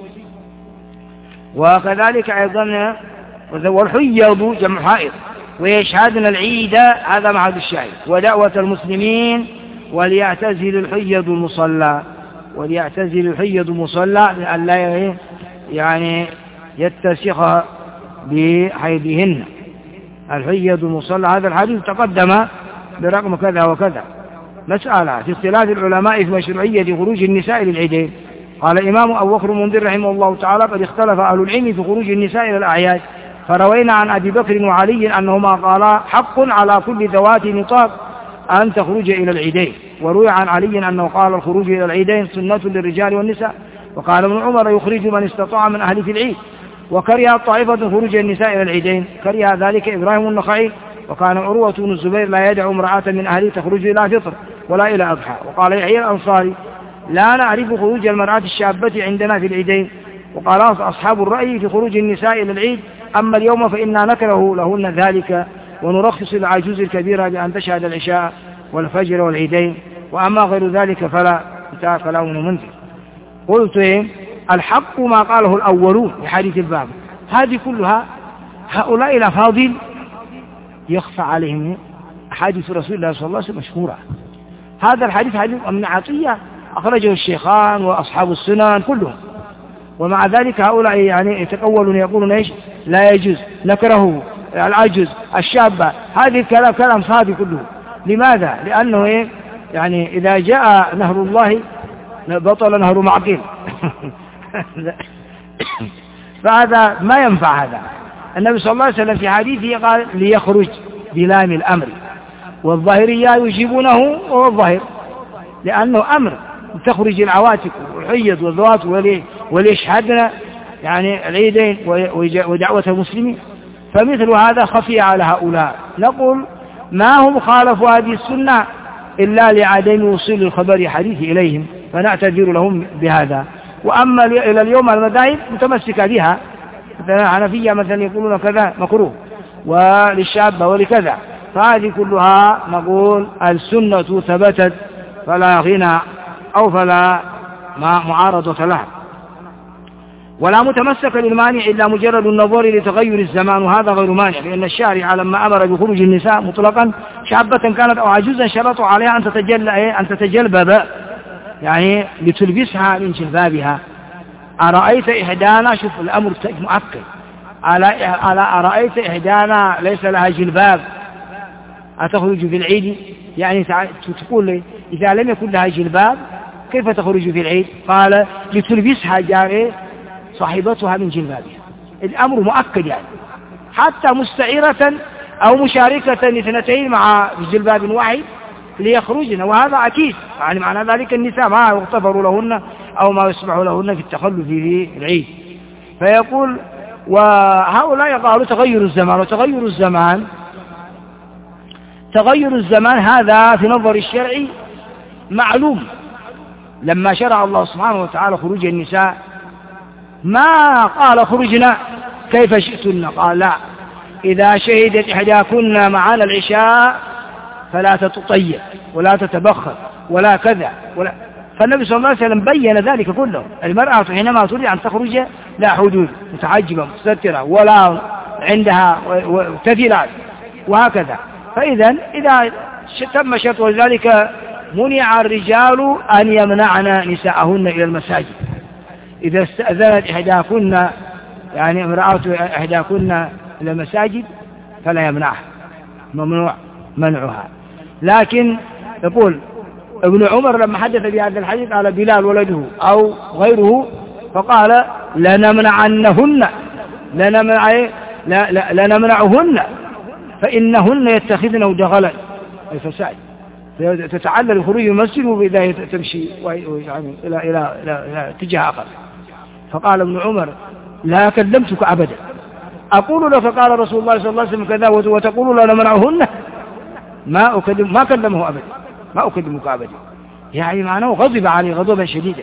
Speaker 1: وكذلك أيضا والحيض جمع حائض ويشهدن العيد، هذا معهد الشاهد. ودعوة المسلمين وليعتزل الحيض المصلى، وليعتزل الحيض المصلى لأن لا يعني يتسخ بحيضهن. الحيض المصلى هذا الحديث تقدم برقم كذا وكذا. مسألة في اختلاف العلماء في مشروعية خروج النساء للعيدين. قال الإمام أبو بكر المنذر رحمه الله تعالى قد اختلف أهل العلم في خروج النساء إلى الأعياد، فروينا عن أبي بكر وعلي أنهما قالا حق على كل ذوات نطاق أن تخرج إلى العيدين. وروي عن علي أنه قال الخروج إلى العيدين سنة للرجال والنساء. وقال ابن عمر يخرج من استطاع من أهل في العيد. وكره طائفة خروج النساء إلى العيدين، كره ذلك إبراهيم النخعي. وكان عروة بن الزبير لا يدع امرأة من أهله تخرج إلى فطر ولا إلى أضحى. وقال يحيى الأنصاري لا نعرف خروج المرأة الشابة عندنا في العيدين. وقال أصحاب الرأي في خروج النساء إلى العيد أما اليوم فإنا نكره لهن ذلك ونرخص العجوز الكبيرة بأن تشهد العشاء والفجر والعيدين، وأما غير ذلك فلا انتهى كلام منذر. قلت إيه؟ الحق ما قاله الأولون في حديث الباب. هذه كلها هؤلاء الأفاضل يخفى عليهم حديث رسول الله صلى الله عليه وسلم مشهورة. هذا الحديث حديث ابن عطية أخرجه الشيخان وأصحاب السنن كلهم، ومع ذلك هؤلاء يعني يتقولون يقولون إيش لا يجوز، نكره العجز الشابة. هذه الكلام كلام صادق كله. لماذا؟ لأنه إيه؟ يعني إذا جاء نهر الله بطل نهر معقل. فهذا ما ينفع. هذا النبي صلى الله عليه وسلم في حديثه قال ليخرج بلام الأمر، والظاهرية يجيبونه وهو الظاهر لأنه أمر تخرج العواتق والحيض والذوات وليشهدنا يعني العيدين ودعوة المسلمين. فمثل هذا خفي على هؤلاء. نقول ما هم خالفوا هذه السنة إلا لعدم وصول الخبر حديث إليهم، فنعتذر لهم بهذا. وأما إلى اليوم المذاهب متمسكة بها، مثلا حنفية مثلا يقولون كذا مكروه وللشابة ولكذا، فهذه كلها نقول السنة ثبتت فلا غنى أو فلا معارضة لها. ولا متمسك للمانع إلا مجرد النظر لتغير الزمان، وهذا غير مانع، لأن الشارع لما أمر بخروج النساء مطلقا شابة كانت أو عجوزا شرطوا عليها أن تتجل أن تتجلبب يعني لتلبسها من جلبابها. أرأيت إحدانا، شوف الأمر مؤكد، على على أرأيت إحدانا ليس لها جلباب أتخرج في العيد؟ يعني تقول لي إذا لم يكن لها جلباب كيف تخرج في العيد؟ قال لتلبسها جارية صاحبتها من جلبابها. الأمر مؤكد يعني، حتى مستعيرة أو مشاركة اثنتين مع جلباب واحد ليخرجن، وهذا أكيد يعني معنى ذلك النساء ما يغتفر لهن أو ما يسمح لهن في التخلف في العيد. فيقول وهؤلاء قالوا تغير الزمان، وتغير الزمان تغير الزمان هذا في نظر الشرع معلوم. لما شرع الله سبحانه وتعالى خروج النساء ما قال خرجنا كيف شئتن، قال لا، إذا شهدت إحداكن معنا العشاء فلا تتطيب ولا تتبخر ولا كذا ولا. فالنبي صلى الله عليه وسلم بين ذلك كله. المرأة حينما تريد أن تخرج لا حدود، متحجبة مستترة ولا عندها تفلات وهكذا. فإذا إذا تم شرط ذلك منع الرجال أن يمنعن نساءهن إلى المساجد. إذا استأذنت إحداكن يعني امرأة إحداكن إلى المساجد فلا يمنعها، ممنوع منعها. لكن يقول ابن عمر لما حدث بهذا الحديث قال بلال ولده أو غيره فقال لنمنعنهن لنمنع لا لا لنمنعهن فإنهن يتخذن دغلا الفساد، تتعلل خروج المسجد وإذا تمشي يعني إلى إلى إلى اتجاه آخر. فقال ابن عمر لا كلمتك أبدا، أقول لك قال رسول الله صلى الله عليه وسلم كذا وتقول لا نمنعهن، ما أكلم ما كلمه أبدا، ما أكلمك أبدا، يعني معناه غضب عليه غضبا شديدا.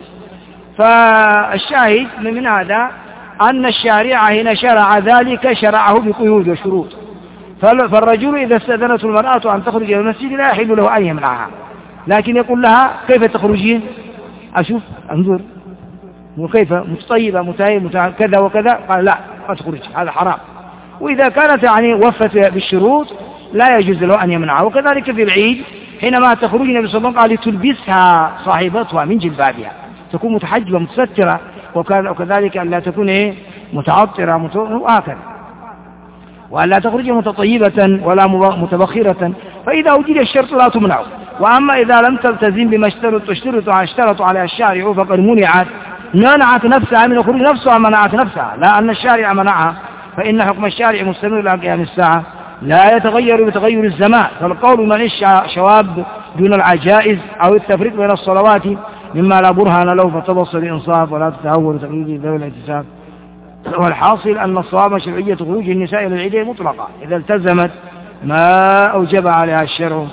Speaker 1: فالشاهد من هذا أن الشارع هنا شرع ذلك شرعه بقيود وشروط. فالرجل إذا استأذنته المرأة أن تخرج إلى المسجد لا يحل له أن يمنعها، لكن يقول لها كيف تخرجين؟ أشوف انظر وكيف متطيبة متهيئة كذا وكذا، قال لا ما تخرج، هذا حرام. وإذا كانت يعني وفت بالشروط لا يجوز له أن يمنعها. وكذلك في العيد حينما تخرج النبي صلى الله عليه وسلم قال تلبسها صاحبتها من جلبابها، تكون متحجبة متسترة، وكذلك أن لا تكون إيه متعطرة وهكذا، وأن لا تخرج متطيبة ولا متبخرة. فإذا وجد الشرط لا تمنع. وأما إذا لم تلتزم بما اشترط اشترط اشترط على الشارع فقد منعت، منعت نفسها من الخروج، نفسها منعت نفسها، لا أن الشارع منعها. فإن حكم الشارع مستمر إلى قيام الساعة لا يتغير بتغير الزمان. فالقول من الشواب دون العجائز أو التفريق بين الصلوات مما لا برهان له فتبص الإنصاف ولا تتهور تقليد ذوي الانتساب. والحاصل أن الصواب مشروعية خروج النساء إلى العيدين مطلقة إذا التزمت ما أوجب عليها الشرع.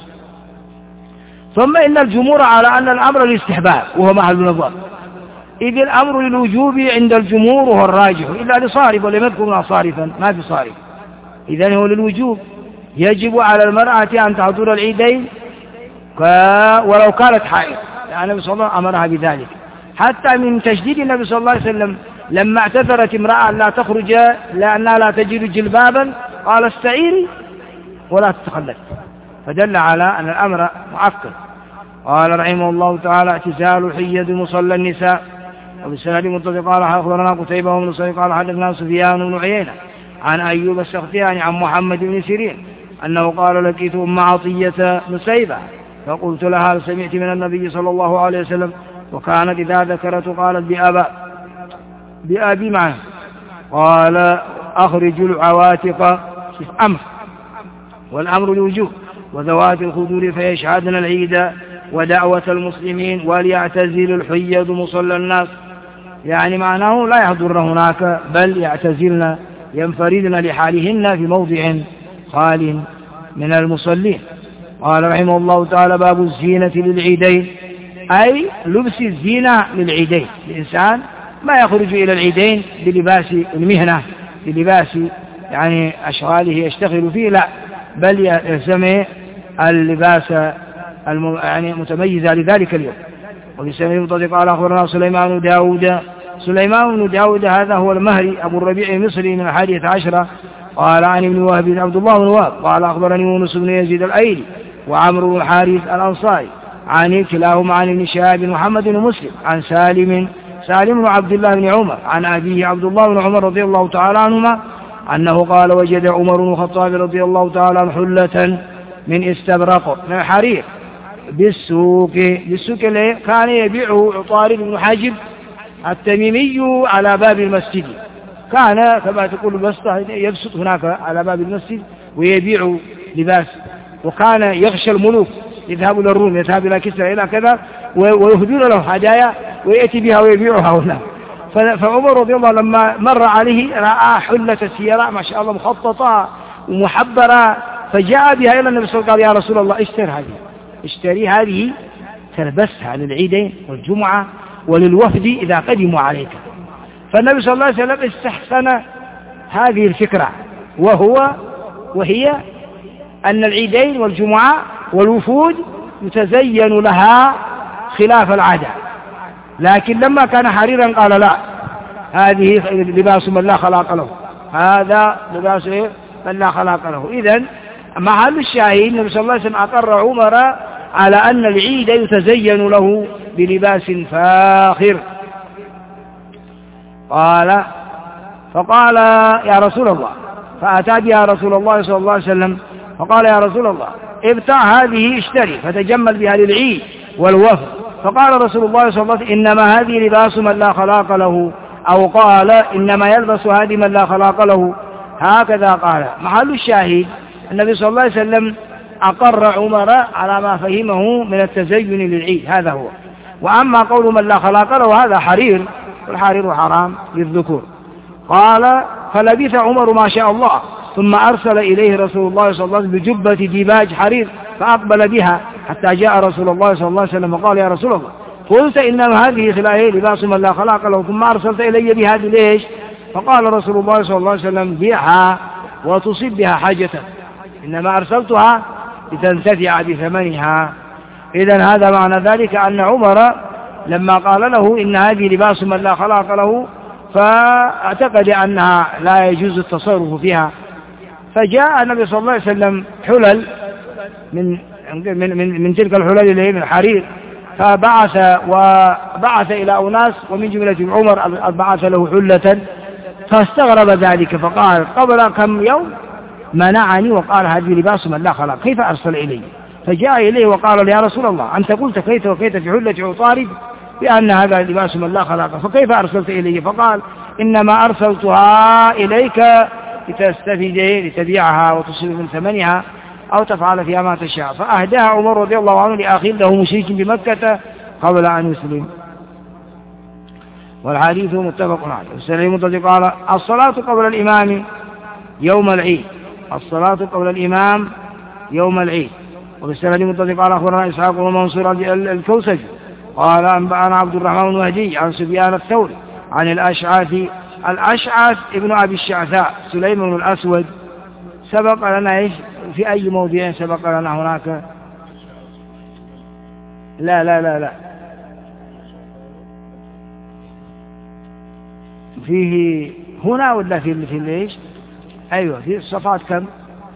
Speaker 1: ثم إن الجمهور على أن الأمر للاستحباب وهو محل نظر، إذ الأمر للوجوب عند الجمهور وهو الراجح إلا لصارف، ولم يذكرنا صارفا، ما في صارف، إذن هو للوجوب. يجب على المرأة أن تحضر العيدين ولو كانت حائض، يعني النبي صلى الله عليه وسلم أمرها بذلك. حتى من تشديد النبي صلى الله عليه وسلم لما اعتذرت امرأة لا تخرج لأنها لا تجد جلبابا قال استعيري ولا تتخلف، فدل على أن الأمر معكر. قال رحمه الله تعالى: اعتزال الحيض مصلى النساء. وبالسند متصل قال أخبرنا قتيبة بن سعيد قال حدثنا سفيان بن عيينة عن أيوب السختياني عن محمد بن سيرين أنه قال: لقيت أم عطية نسيبة فقلت لها: سمعت من النبي صلى الله عليه وسلم؟ وكانت إذا ذكرت قالت بأبا بأبي معه. قال: أخرج العواتق، أمر، والأمر الوجوب، وذوات الخدور فيشهدن العيد ودعوة المسلمين وليعتزل الحيض مصلى الناس، يعني معناه لا يحضرن هناك بل يعتزلن ينفردن لحالهن في موضع خال من المصلين. قال رحمه الله تعالى: باب الزينة للعيدين، أي لبس الزينة للعيدين. الإنسان ما يخرج إلى العيدين بلباس المهنة، بلباس يعني أشغاله يشتغل فيه، لا، بل يلزم اللباس الم... يعني متميزة لذلك اليوم. وبسند المتصل قال أخبرنا سليمان بن داود سليمان بن داود هذا هو المهري أبو الربيع المصري من الحادية عشرة. قال عن ابن وهب بن عبد الله بن وهب قال أخبرني يونس بن يزيد الأيلي وعمرو بن الحارث الأنصاري عن كلاهما عن ابن شهاب محمد بن مسلم عن سالم سالم بن عبد الله بن عمر عن أبيه عبد الله بن عمر رضي الله تعالى عنهما أنه قال: وجد عمر بن الخطاب رضي الله تعالى عنه حلة من استبرق من حرير بالسوق بالسوق اللي كان يبيعه عطارد بن حاجب التميمي على باب المسجد. كان كما تقول البسطة يبسط هناك على باب المسجد ويبيع لباس، وكان يغشى الملوك، يذهب إلى الروم، يذهب إلى كسرى إلى كذا ويهدون له هدايا ويأتي بها ويبيعها هنا. فعمر رضي الله لما مر عليه رأى حلة سيراء ما شاء الله مخططة ومحبرة، فجاء بها إلى النبي صلى الله عليه وسلم: قال: يا رسول الله اشتري هذه اشتري هذه تلبسها للعيدين والجمعة وللوفد إذا قدموا عليك. فالنبي صلى الله عليه وسلم استحسن هذه الفكرة، وهو وهي أن العيدين والجمعة والوفود يتزين لها خلاف العادة، لكن لما كان حريرا قال: لا، هذه لباس من لا خلاق له، هذا لباس من لا خلاق له. إذن محل الشاهد النبي صلى الله عليه وسلم أقر عمر على أن العيد يتزين له بلباس فاخر. قال فقال: يا رسول الله، فأتى بها رسول الله صلى الله عليه وسلم فقال: يا رسول الله، ابتع هذه اشتري فتجمل بها للعيد والوفد. فقال رسول الله صلى الله عليه وسلم: إنما هذه لباس من لا خلاق له، أو قال: إنما يلبس هذه من لا خلاق له، هكذا قال. محل الشاهد النبي صلى الله عليه وسلم أقر عمر على ما فهمه من التزين للعيد، هذا هو. وأما قول من لا خلاق له هذا حرير، والحرير حرام للذكور. قال: فلبث عمر ما شاء الله، ثم أرسل إليه رسول الله صلى الله عليه وسلم بجبة ديباج حرير فأقبل بها حتى جاء رسول الله صلى الله عليه وسلم وقال: يا رسول الله، قلت إنما هذه خلاهي لباس من لا خلاق له، ثم أرسلت إلي بهذه ليش؟ فقال رسول الله صلى الله عليه وسلم: بيعها وتصيب بها حاجتك، إنما أرسلتها لتنتفع بثمنها. إذن هذا معنى ذلك أن عمر لما قال له إن هذه لباس من لا خلاق له فاعتقد أنها لا يجوز التصرف فيها. فجاء النبي صلى الله عليه وسلم حلل من من من, من تلك الحلل اللي هي من الحرير، فبعث وبعث إلى أناس ومن جملة عمر بعث له حلة، فاستغرب ذلك فقال: قبل كم يوم منعني وقال هذه لباس من لا خلاق، كيف أرسل إليه؟ فجاء إليه وقال: يا رسول الله، أنت قلت كيت وكيت في حلة عطارد بأن هذا لباس من لا خلاق، فكيف أرسلت إليه؟ فقال: إنما أرسلتها إليك لتستفيد لتبيعها وتصيب من ثمنها أو تفعل فيها ما تشاء. فأهداها عمر رضي الله عنه لأخي له مشرك بمكة قبل أن يسلم. والحديث متفق عليه. السليم متفق قال الصلاة قبل الإمام يوم العيد، الصلاة قبل الإمام يوم العيد. وبالسليم متفق قال أخبرنا إسحاق بن منصور الكوسجي قال أنبأنا عبد الرحمن المهدي عن سفيان الثوري عن الأشعث الأشعث ابن أبي الشعثاء سليم بن الأسود. سبق لنا إيش في أي موضع سبق لنا هناك؟ لا لا لا لا فيه هنا ولا في في ليش؟ أيوة في الصفات كم؟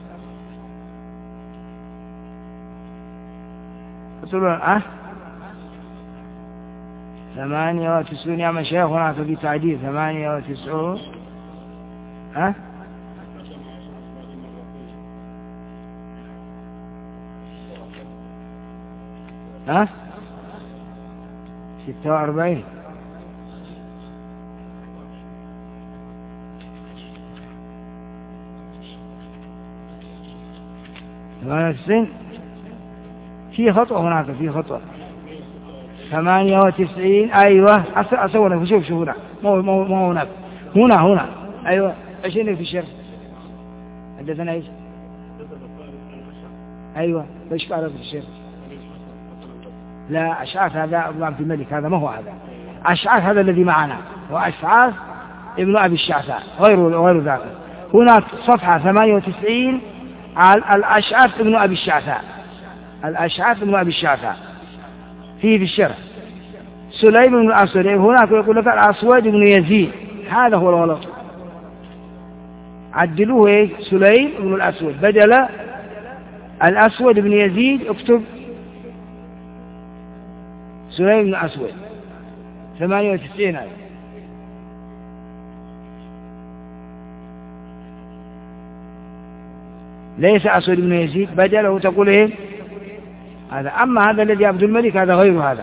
Speaker 1: تقولون أه ثمانية وتسعون يا مشايخ هناك في تعديل ثمانية وتسعون ها ها ستة وأربعين ثمانية وتسعين في خطأ هناك في خطأ ثمانية وتسعين أيوة أسونا شوف شوف هنا مو مو مو هناك هنا هنا أيوة عشرين في الشر حدثنا إيش أيوة ليش قال في الشر لا أشعاث هذا ابن عبد الملك هذا ما هو هذا أشعاث هذا الذي معنا هو أشعاث ابن أبي الشعثاء غير غير ذاك. هناك صفحة ثمانية وتسعين على الأشعاث ابن أبي الشعثاء الأشعاث ابن أبي الشعثاء فيه في الشرح سليم بن الأسود. هناك يقول لك الأسود بن يزيد هذا هو الغلط عدلوه ايه سليم بن الأسود بدل الأسود بن يزيد اكتب سليم بن الأسود ثمانية وتسعين هذا ليس أسود بن يزيد بدله تقول ايه هذا. أما هذا الذي عبد الملك هذا غير هذا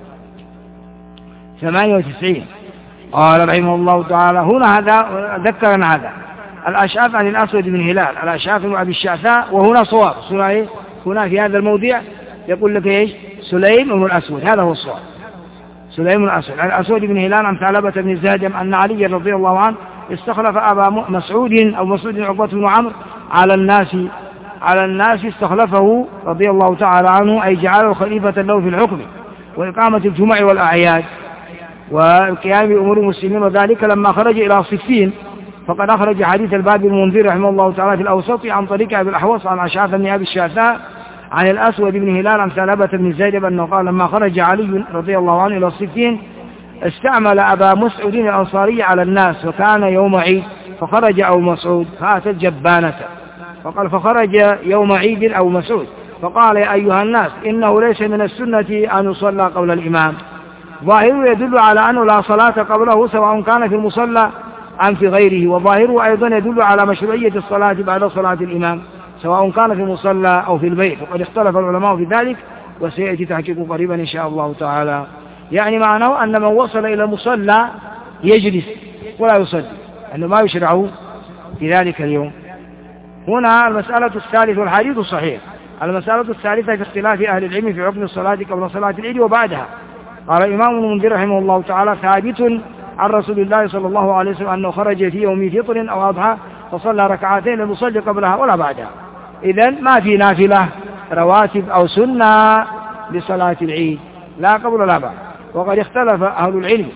Speaker 1: ثمانية وتسعين. قال رحمه الله تعالى هنا هذا ذكرنا هذا الأشعاث عن الأسود بن هلال الأشعاث بن أبي الشعثاء وهنا صواب هنا في هذا الموضع يقول لك ايش سليم بن الأسود هذا هو الصواب سليم بن الأسود. الأسود بن هلال عن ثعلبة بن الزهدم أن علي رضي الله عنه استخلف أبا مسعود أو مسعود عقبة بن عمرو على الناس على الناس استخلفه رضي الله تعالى عنه أي جعله خليفة له في الحكم وإقامة الجمع والأعياد والقيام بأمور المسلمين. وذلك لما خرج إلى صفين فقد أخرج حديث الباب المنذر رحمه الله تعالى في الأوسط عن طريق أبي الأحوص عن أشعاث بن أبي الشعثاء عن الأسود بن هلال عن ثعلبة بن زيد أنه قال لما خرج علي رضي الله عنه إلى صفين استعمل أبا مسعود الأنصاري على الناس وكان يوم عيد فخرج أبو مسعود فأتت جبانة فقال فخرج يوم عيد أبو مسعود فقال يا أيها الناس إنه ليس من السنة أن يصلى قبل الإمام. ظاهره يدل على أنه لا صلاة قبله سواء كان في المصلى أم في غيره. وظاهره أيضا يدل على مشروعية الصلاة بعد صلاة الإمام سواء كان في المصلى أو في البيت. وقد اختلف العلماء في ذلك وسيأتي تحقيقه قريبا إن شاء الله تعالى. يعني معناه أن من وصل إلى المصلى يجلس ولا يصلي أنه ما يشرعه في ذلك اليوم. هنا المسألة الثالثة والحديث الصحيح. المسألة الثالثة في اختلاف أهل العلم في حكم الصلاة قبل صلاة العيد وبعدها. قال الإمام المنذر رحمه الله تعالى ثابت عن رسول الله صلى الله عليه وسلم أنه خرج في يوم فطر أو أضحى فصلى ركعتين لم يصلي قبلها ولا بعدها. إذن ما في نافلة رواتب أو سنة لصلاة العيد لا قبل ولا بعد. وقد اختلف أهل العلم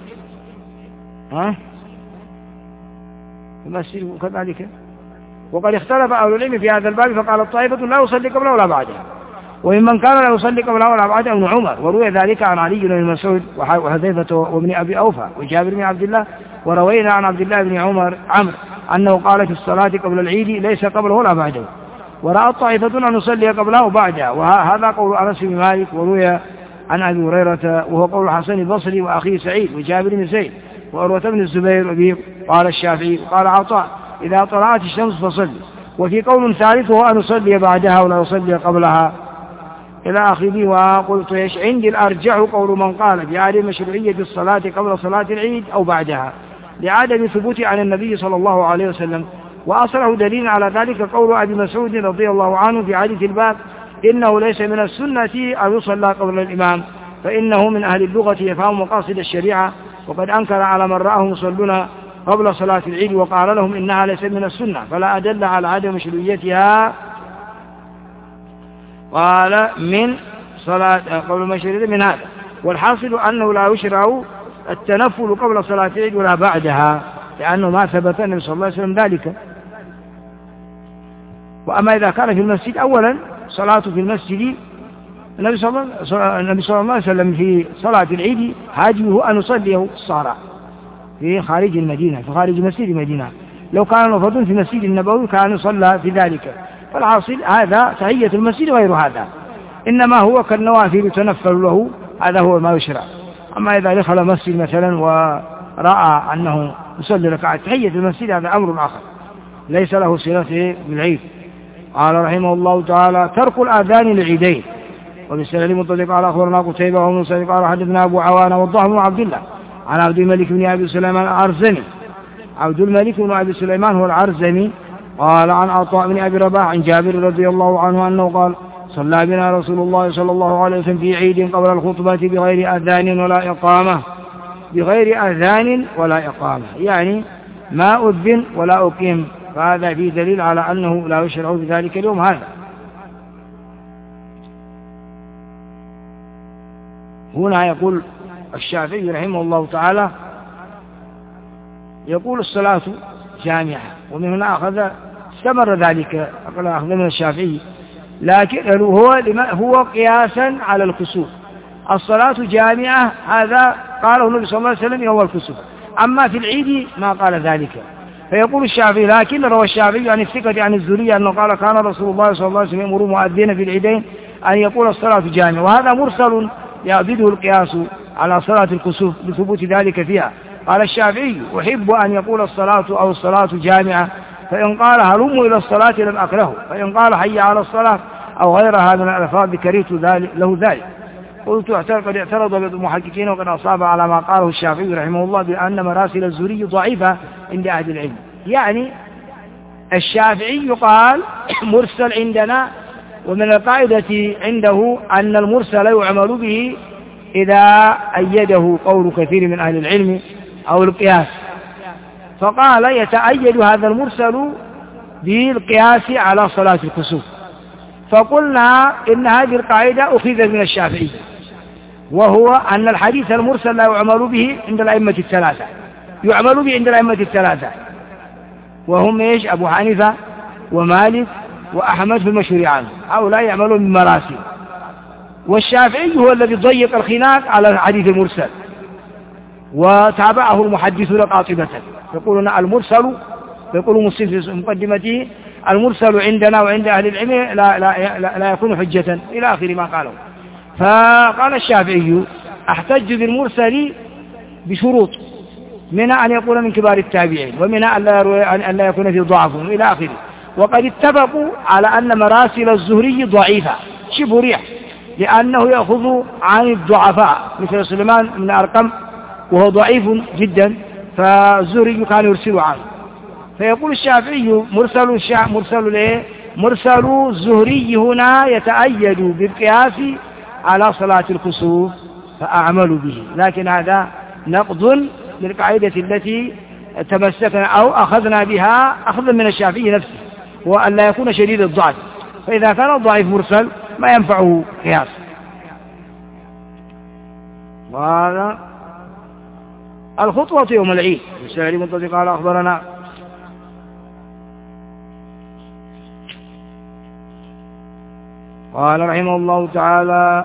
Speaker 1: ها يمثل كذلك. وقد اختلف أهل العلم في هذا الباب فقال الطائفة لا يصلي قبله ولا بعدها وممن كان لا يصلي قبله ولا بعدها ابن عمر. وروي ذلك عن علي بن مسعود وحذيفة وابن أبي أوفى وجابر بن عبد الله. وروينا عن عبد الله بن عمر عمرو أنه قال في الصلاة قبل العيد ليس قبله ولا بعده. ورأى الطائفة أن يصلي قبله وبعدها وهذا قول أنس بن مالك. وروي عن أبي هريرة وهو قول حسن البصري وأخيه سعيد وجابر بن زيد وأروة بن الزبير وبه قال الشافعي وقال عطاء إذا طلعت الشمس فصلي. وفي قول ثالث هو أن يصلي بعدها ولا يصلي قبلها إلى آخره. وقلت إيش عندي الأرجح قول من قال بعدم مشروعية الصلاة قبل صلاة العيد أو بعدها لعدم ثبوته عن النبي صلى الله عليه وسلم. وأصله دليل على ذلك قول أبي مسعود رضي الله عنه في حديث الباب: إنه ليس من السنة أن يصلى قبل الإمام، فإنه من أهل اللغة يفهم مقاصد الشريعة، وقد أنكر على من رآهم يصلون قبل صلاة العيد وقال لهم إنها ليست من السنة، فلا أدل على عدم مشروعيتها. قال من صلاة قبل مشروعيتها من هذا، والحاصل أنه لا يشرع التنفل قبل صلاة العيد ولا بعدها، لأنه ما ثبت النبي صلى الله عليه وسلم ذلك. وأما إذا كان في المسجد، أولا صلاة في المسجد، النبي صلى الله عليه وسلم في صلاة العيد هاجمه أن يصليه الصلاة في خارج المدينة، في خارج مسجد المدينة. لو كان مفروض في مسجد النبوي كان يصلى في ذلك. فالحاصل هذا تحية المسجد غير هذا، إنما هو كالنوافل يتنفل له، هذا هو ما يشرع. أما إذا دخل مسجد مثلا ورأى أنه يصلي ركعة تحية المسجد، هذا أمر آخر ليس له صلة بالعيد. قال رحمه الله تعالى: ترك الآذان للعيدين. وبالسند المتصل قال أخبرنا قتيبة وابن سعيد قال حدثنا أبو عوانة والضحى بن عبد الله عن عبد الملك بن أبي سليمان العرزمي. عبد الملك بن أبي سليمان هو العرزمي. قال عن عطاء بن أبي رباح عن جابر رضي الله عنه أنه قال: صلى بنا رسول الله صلى الله عليه وسلم في عيد قبل الخطبة بغير أذان ولا إقامة، بغير أذان ولا إقامة، يعني ما أذن ولا أقيم، فهذا فيه دليل على أنه لا يشرع في ذلك اليوم هذا. هنا يقول الشافعي رحمه الله تعالى، يقول الصلاة جامعة، ومن هنا أخذ استمر ذلك أخذ من الشافعي، لكن هو هو قياسا على الكسوف. الصلاة جامعة هذا قاله النبي صلى الله عليه وسلم يوم الكسوف، أما في العيد ما قال ذلك. فيقول الشافعي: لكن روى الشافعي عن الثقة عن الزهري أنه قال: كان رسول الله صلى الله عليه وسلم يأمر مؤذنا في العيدين أن يقول الصلاة جامعة، وهذا مرسل يعبده القياس على صلاة الكسوف لثبوت ذلك فيها. قال الشافعي: أحب أن يقول الصلاة أو الصلاة جامعة، فإن قال هلموا إلى الصلاة لم أكرهه، فإن قال حي على الصلاة أو غيرها من الألفاظ كرهت له ذلك. قلت: قد اعترض بعض المحققين وقد أصاب على ما قاله الشافعي رحمه الله بأن مراسل الزهري ضعيفة عند أهل العلم. يعني الشافعي قال مرسل عندنا، ومن القاعدة عنده أن المرسل يعمل به إذا أيده قول كثير من أهل العلم أو القياس، فقال يتأيد هذا المرسل بالقياس على صلاة الكسوف. فقلنا إن هذه القاعدة أخذت من الشافعي، وهو أن الحديث المرسل لا يعمل به عند الأئمة الثلاثة، يعمل به عند الأئمة الثلاثة وهم إيش؟ أبو حنيفة ومالك وأحمد في المشهور عنه، هؤلاء يعملون بالمراسل. والشافعي هو الذي ضيق الخناق على الحديث المرسل، وتابعه المحدثون قاطبة، يقولون المرسل، يقول مسلم في مقدمته: المرسل عندنا وعند أهل العلم لا, لا, لا, لا يكون حجة، إلى آخر ما قالوا. فقال الشافعي: أحتج بالمرسل بشروط، منها أن يكون من كبار التابعين، ومنها أن لا يكون فيه ضعف، إلى آخره. وقد اتفقوا على أن مراسل الزهري ضعيفة شبه ريح، لأنه يأخذ عن الضعفاء مثل سليمان بن أرقم وهو ضعيف جدا، فالزهري كان يرسل عنه. فيقول الشافعي: مرسل الشع... مرسل الايه؟ مرسل الزهري هنا يتأيد بالقياس على صلاة الكسوف فأعمل به. لكن هذا نقض للقاعدة التي تمسكنا أو أخذنا بها أخذا من الشافعي نفسه، وأن لا يكون شديد الضعف، فإذا كان الضعيف مرسل ما ينفعه قياس. وهذا الخطوة يوم العيد. السعيد منتظر قال أخبرنا قال رحمه الله تعالى: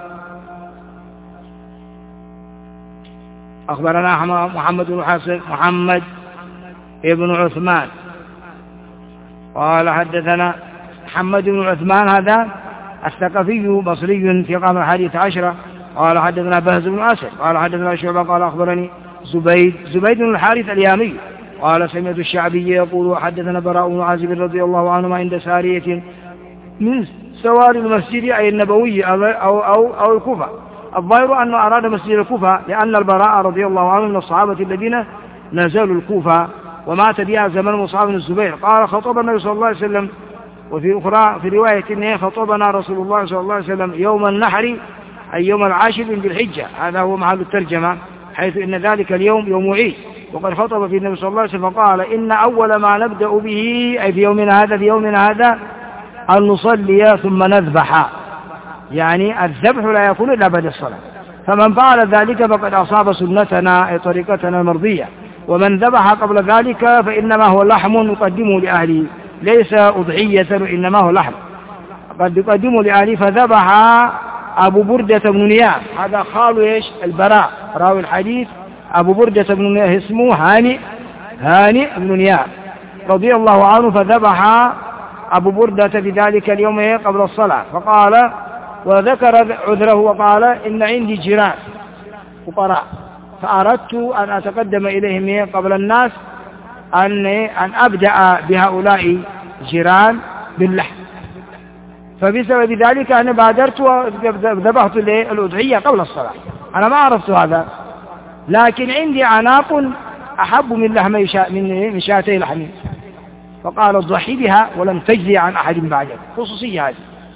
Speaker 1: أخبرنا محمد بن حسن محمد ابن عثمان قال حدثنا محمد بن عثمان، هذا الثقفي بصري في قام الحادية عشرة. قال حدثنا بهز بن أسد قال حدثنا شعبة قال أخبرني زبيد زبيد بن الحارث اليامي قال سمعت الشعبي يقول حدثنا براء بن عازب رضي الله عنهما عند سارية من سوار المسجد أي النبوي أو, أو, أو, أو الكوفة. الظاهر أنه أراد مسجد الكوفة، لأن البراء رضي الله عنه من الصحابة الذين نزلوا الكوفة ومات بها زمن مصعب بن الزبير. قال خطبنا النبي صلى الله عليه وسلم، وفي أخرى في رواية إنه خطبنا رسول الله صلى الله عليه وسلم يوم النحر أي يوم العاشر من ذي الحجة. هذا هو محل الترجمة، حيث إن ذلك اليوم يوم عيد. وقد خطب في النبي صلى الله عليه وسلم فقال إن أول ما نبدأ به أي في يومنا هذا في يومنا هذا أن نصلي ثم نذبح، يعني الذبح لا يكون إلا بعد الصلاة، فمن فعل ذلك فقد أصاب سنتنا أي طريقتنا المرضية، ومن ذبح قبل ذلك فإنما هو لحم يقدمه لأهله، ليس أضحية وإنما هو لحم قد يقدمه لأهله. فذبح أبو بردة بن نيام، هذا خال إيش البراء راوي الحديث، أبو بردة بن نيام اسمه هانئ هانئ بن نيام رضي الله عنه، فذبح أبو بردة في ذلك اليوم قبل الصلاة، فقال وذكر عذره وقال إن عندي جيران فقراء فأردت أن أتقدم إليهم قبل الناس أن أن أبدأ بهؤلاء جيران باللحم، فبسبب ذلك أنا بادرت وذبحت الأضحية قبل الصلاة. أنا ما عرفت هذا، لكن عندي عناق أحب من لحم من شاتي لحم، فقال اضحي بها ولم تجزي عن أحد بعدك، خصوصية هذه.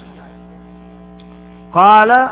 Speaker 1: قال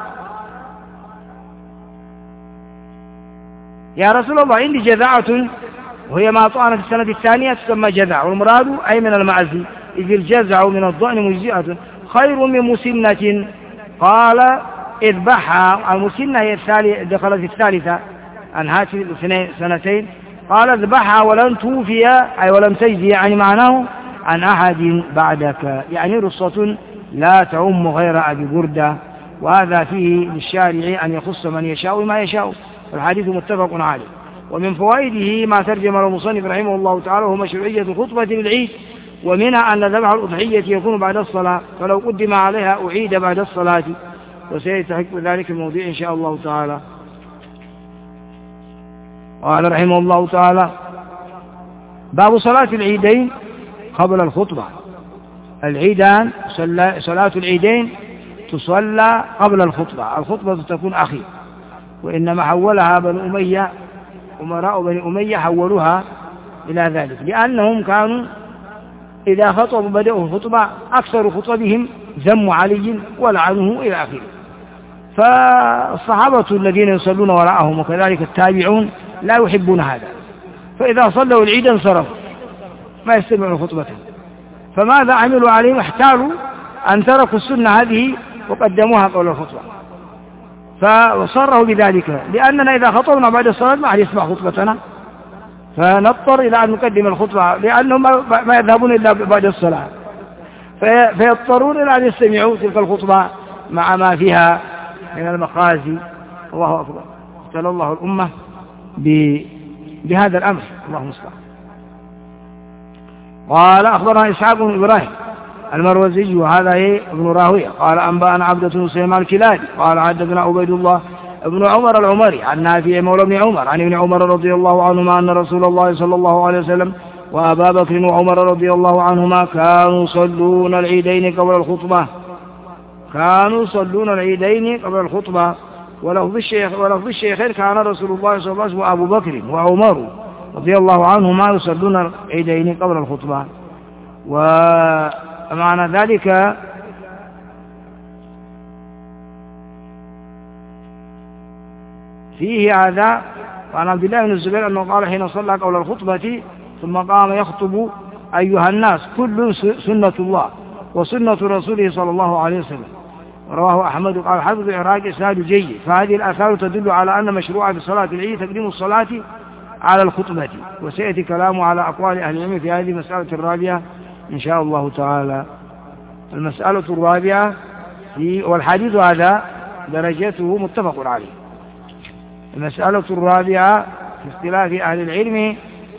Speaker 1: يا رسول الله عندي جذعة، وهي ما طعنت في السنة الثانية تسمى جذع، والمراد أي من المعز، إذ الجذع من الضأن مجزئة خير من مسنة. قال اذبحها، المسنة هي دخلت الثالثة عن هاتف سنتين. قال اذبحها ولن توفي أي ولم تجزي، يعني معناه عن أحد بعدك، يعني رصة لا تعم غير أبي بردة. وهذا فيه للشارع أن يخص من يشاء ما يشاء، الحديث متفق عليه. ومن فوائده ما ترجم المصنف رحمه الله تعالى هو مشروعية الخطبة للعيد، ومنها أن ذبح الأضحية يكون بعد الصلاة، فلو قدم عليها أعيد بعد الصلاة، وسيتحقق ذلك الموضوع إن شاء الله تعالى. قال رحمه الله تعالى باب صلاة العيدين قبل الخطبة. العيدان صلاة العيدين تصلى قبل الخطبة، الخطبة تكون أخير، وإنما حولها بني أمية، أمراء بني أمية حولوها إلى ذلك، لأنهم كانوا إذا خطبوا بدأوا الخطبة أكثر خطبهم ذم علي ولعنه إلى آخره. فالصحابة الذين يصلون وراءهم وكذلك التابعون لا يحبون هذا، فإذا صلوا العيد انصرفوا ما يستمعون خطبته. فماذا عملوا عليهم؟ احتالوا أن تركوا السنة هذه وقدموها قبل الخطبة، فصروا بذلك، لأننا إذا خطبنا بعد الصلاة ما حد يسمع خطبتنا، فنضطر إلى أن نقدم الخطبة، لأنهم ما يذهبون إلا بعد الصلاة، فيضطرون إلى أن يستمعوا تلك الخطبة مع ما فيها من المخازي. الله أكبر، اختل الله الأمة بهذا الأمر، اللهم المستعان. قال أخبرنا إسحاق بن إبراهيم المروزي وهذا هي ابن راهويه قال أنبأنا عبدة بن سليمان الكلابي قال حدثنا عبيد الله ابن عمر العمري عن نافع مولى ابن عمر عن ابن عمر رضي الله عنهما أن رسول الله صلى الله عليه وسلم وأبا بكر وعمر رضي الله عنهما كانوا يصلون العيدين قبل الخطبة كانوا يصلون العيدين قبل الخطبة ولفظ الشيخ ولفظ الشيخين كان رسول الله صلى الله عليه وسلم وأبو بكر وعمر رضي الله عنهما يصلون العيدين قبل الخطبة. ومعنى ذلك فيه هذا وعن عبد الله بن الزبير أنه قال حين صلى قبل الخطبة ثم قام يخطب أيها الناس كل سنة الله وسنة رسوله صلى الله عليه وسلم. رواه أحمد قال حافظ العراق إسناد جيد. فهذه الآثار تدل على أن مشروع في صلاة العيد تقديم الصلاة على الخطبة، وسيأتي كلامه على أقوال أهل العلم في هذه المسألة الرابعة إن شاء الله تعالى. المسألة الرابعة والحديث هذا درجته متفق عليه. المسألة الرابعة في اختلاف أهل العلم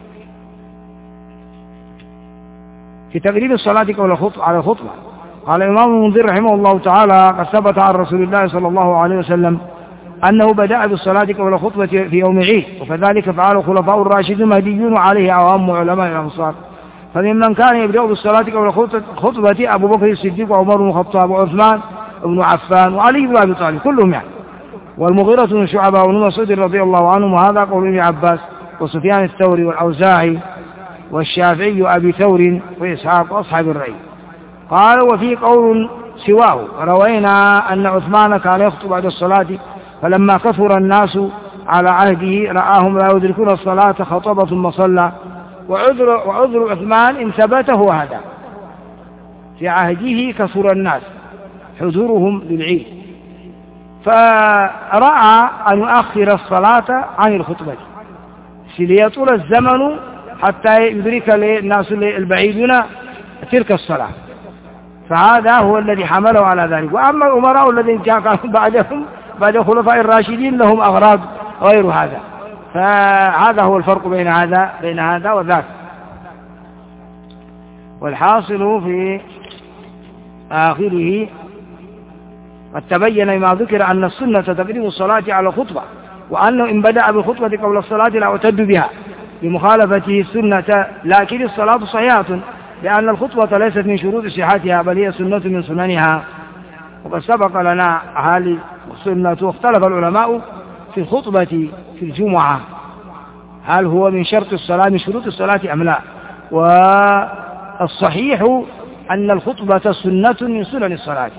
Speaker 1: في تقديم الصلاة قبل الخطبة على الخطبة. قال الإمام المنذر رحمه الله تعالى قد ثبت عن رسول الله صلى الله عليه وسلم أنه بدأ بالصلاة قبل الخطبة في يوم عيد، وكذلك فعل الخلفاء الراشدون المهديون عليه عوام علماء الأنصار. فممن كان يبدأ بالصلاة قبل الخطبة أبو بكر الصديق وعمر بن الخطاب وعثمان بن عفان وعلي بن أبي طالب كلهم يعني، والمغيرة بن شعبة وابن مسعود رضي الله عنهم، وهذا قول ابن عباس. وسفيان الثوري والأوزاعي والشافعي وأبي ثور وإسحاق وأصحاب الرأي. قال وفي قول سواه روينا أن عثمان كان يخطب بعد الصلاة فلما كثر الناس على عهده رآهم لا يدركون الصلاة خطب ثم صلى. وعذر, وعذر عثمان إن ثبته هذا في عهده كثر الناس حضورهم للعيد فرأى أن يؤخر الصلاة عن الخطبة ليطول الزمن حتى يدرك الناس البعيدون تلك الصلاة، فهذا هو الذي حمله على ذلك. وأما الأمراء الذين كانوا بعدهم بعد الخلفاء الراشدين لهم أغراض غير هذا، فهذا هو الفرق بين هذا بين هذا وذاك. والحاصل في آخره قد تبين ما ذكر أن السنة تقديم الصلاة على الخطبة، وأنه إن بدأ بالخطبة قبل الصلاة لا اعتد بها بمخالفته السنة، لكن الصلاة صحيحة لأن الخطبة ليست من شروط صحتها بل هي سنة من سننها. وقد سبق لنا هذه السنة، واختلف العلماء في الخطبة في الجمعة هل هو من شرط الصلاة من شروط الصلاة أم لا، والصحيح أن الخطبة سنة من سنن الصلاة،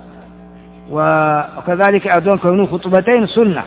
Speaker 1: وكذلك أيضا كون خطبتين سنة،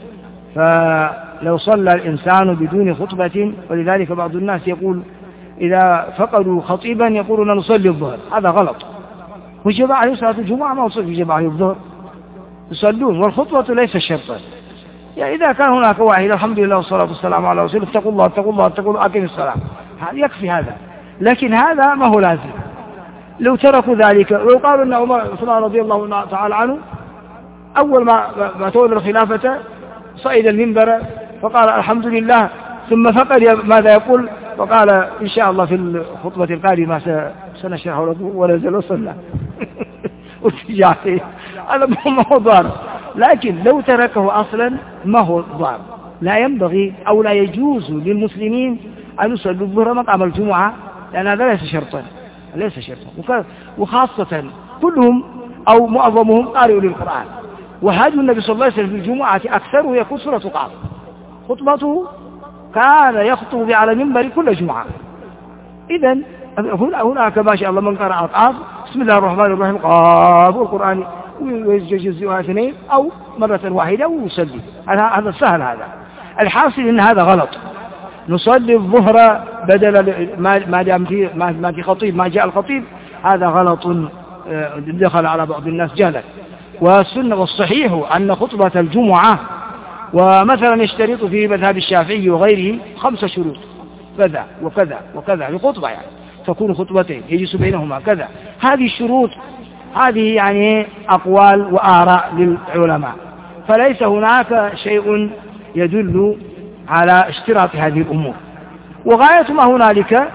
Speaker 1: فلو صلى الإنسان بدون خطبة، ولذلك بعض الناس يقول إذا فقدوا خطيبا يقولون نصلي الظهر، هذا غلط. وجب عليه صلاة الجمعة ما وجب عليه الظهر، يصلون، والخطبة ليس شرطا. يعني إذا كان هناك واحد الحمد لله والصلاة والسلام على رسول الله اتقوا الله اتقوا الله اتقوا الله أقم الصلاة، يكفي هذا، لكن هذا ما هو لازم. لو تركوا ذلك، لو قالوا أن عمر عثمان رضي الله تعالى عنه أول ما ما تولى الخلافة صعد المنبر فقال الحمد لله، ثم فقد ماذا يقول، فقال إن شاء الله في الخطبة القادمة سنشرح لكم، ونزل وصلى واتجاهه. هذا ما هو ضار، لكن لو تركه أصلا ما هو ضار. لا ينبغي أو لا يجوز للمسلمين أن يصلوا الظهر مقام الجمعة، لأن هذا ليس شرطا ليس شرطا وخاصة كلهم أو معظمهم قارئوا للقرآن، وهدي النبي صلى الله عليه وسلم في الجمعة أكثره يكون سورة قاف، خطبته كان يخطب على المنبر كل جمعة. إذن هناك ما شاء الله من قرأ قاف بسم الله الرحمن الرحيم قاف القرآن ويجزئها اثنين أو مرة واحدة ويصلي، هذا سهل. هذا الحاصل إن هذا غلط. نصلي الظهر بدل ما دام في ما في خطيب ما جاء الخطيب، هذا غلط دخل على بعض الناس جهلا. والسنة والصحيح أن خطبة الجمعة ومثلا يشترط في مذهب الشافعي وغيره خمس شروط، كذا وكذا وكذا لخطبة، يعني تكون خطبتين يجلس بينهما كذا. هذه الشروط هذه يعني أقوال وآراء للعلماء، فليس هناك شيء يدل على اشتراط هذه الأمور. وغاية ما هنالك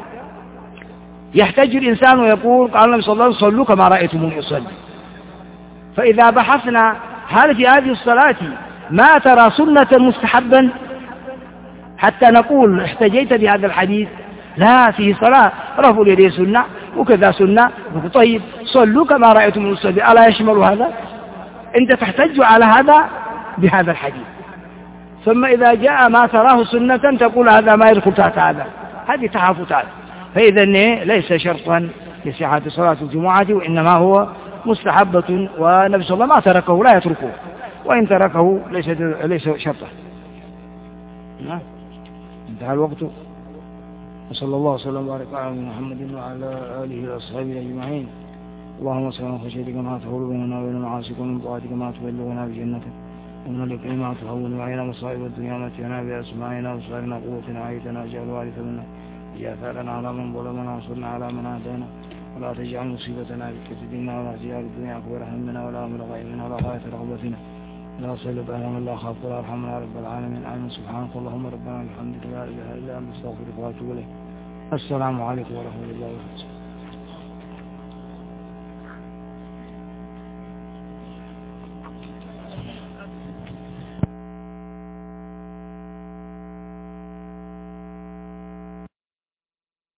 Speaker 1: يحتج الإنسان ويقول قال النبي صلى الله عليه وسلم صلوا كما رأيتموني أصلي. فإذا بحثنا هل في هذه الصلاة ما ترى سنة مستحبا حتى نقول احتجيت بهذا الحديث، لا، فيه صلاة رفع اليدين سنة وكذا سنة، طيب صلوا كما رأيتم المصلي، ألا يشمل هذا؟ أنت تحتج على هذا بهذا الحديث، ثم إذا جاء ما تراه سنة تقول هذا ما يدخل تحت هذا، هذه تحافظات. فإذا ليس شرطا لصحة صلاة الجمعة، وإنما هو مستحبة، والنبي صلى الله عليه وسلم ما تركه لا يتركه، وإن تركه ليس ليس شرطا. نعم، انتهى الوقت. وصلى الله وسلم وبارك على محمد وعلى آله وأصحابه أجمعين. اللهم صل على خشيتك ما تحول بيننا وبين معاصيك، ومن طاعتك ما تبلغنا بجنتك، ومن اليقين ما تهون علينا مصائب الدنيا، متعنا بأسماعنا وأبصارنا قوتنا أحييتنا، واجعل الوارث منا، اجعل ثارنا على من ظلمنا، وانصرنا على من عادانا، ولا تجعل مصيبتنا في ديننا، ولا تجعل الدنيا أكبر همنا ولا أمر غيرنا ولا غاية رغبتنا، لا سلب أهلا لا خاف ولا أرحمنا يا رب العالمين. آمين. سبحانك اللهم ربنا وبحمدك لا إله إلا أنت أستغفرك وأتوب إليك. السلام عليكم ورحمة الله وبركاته.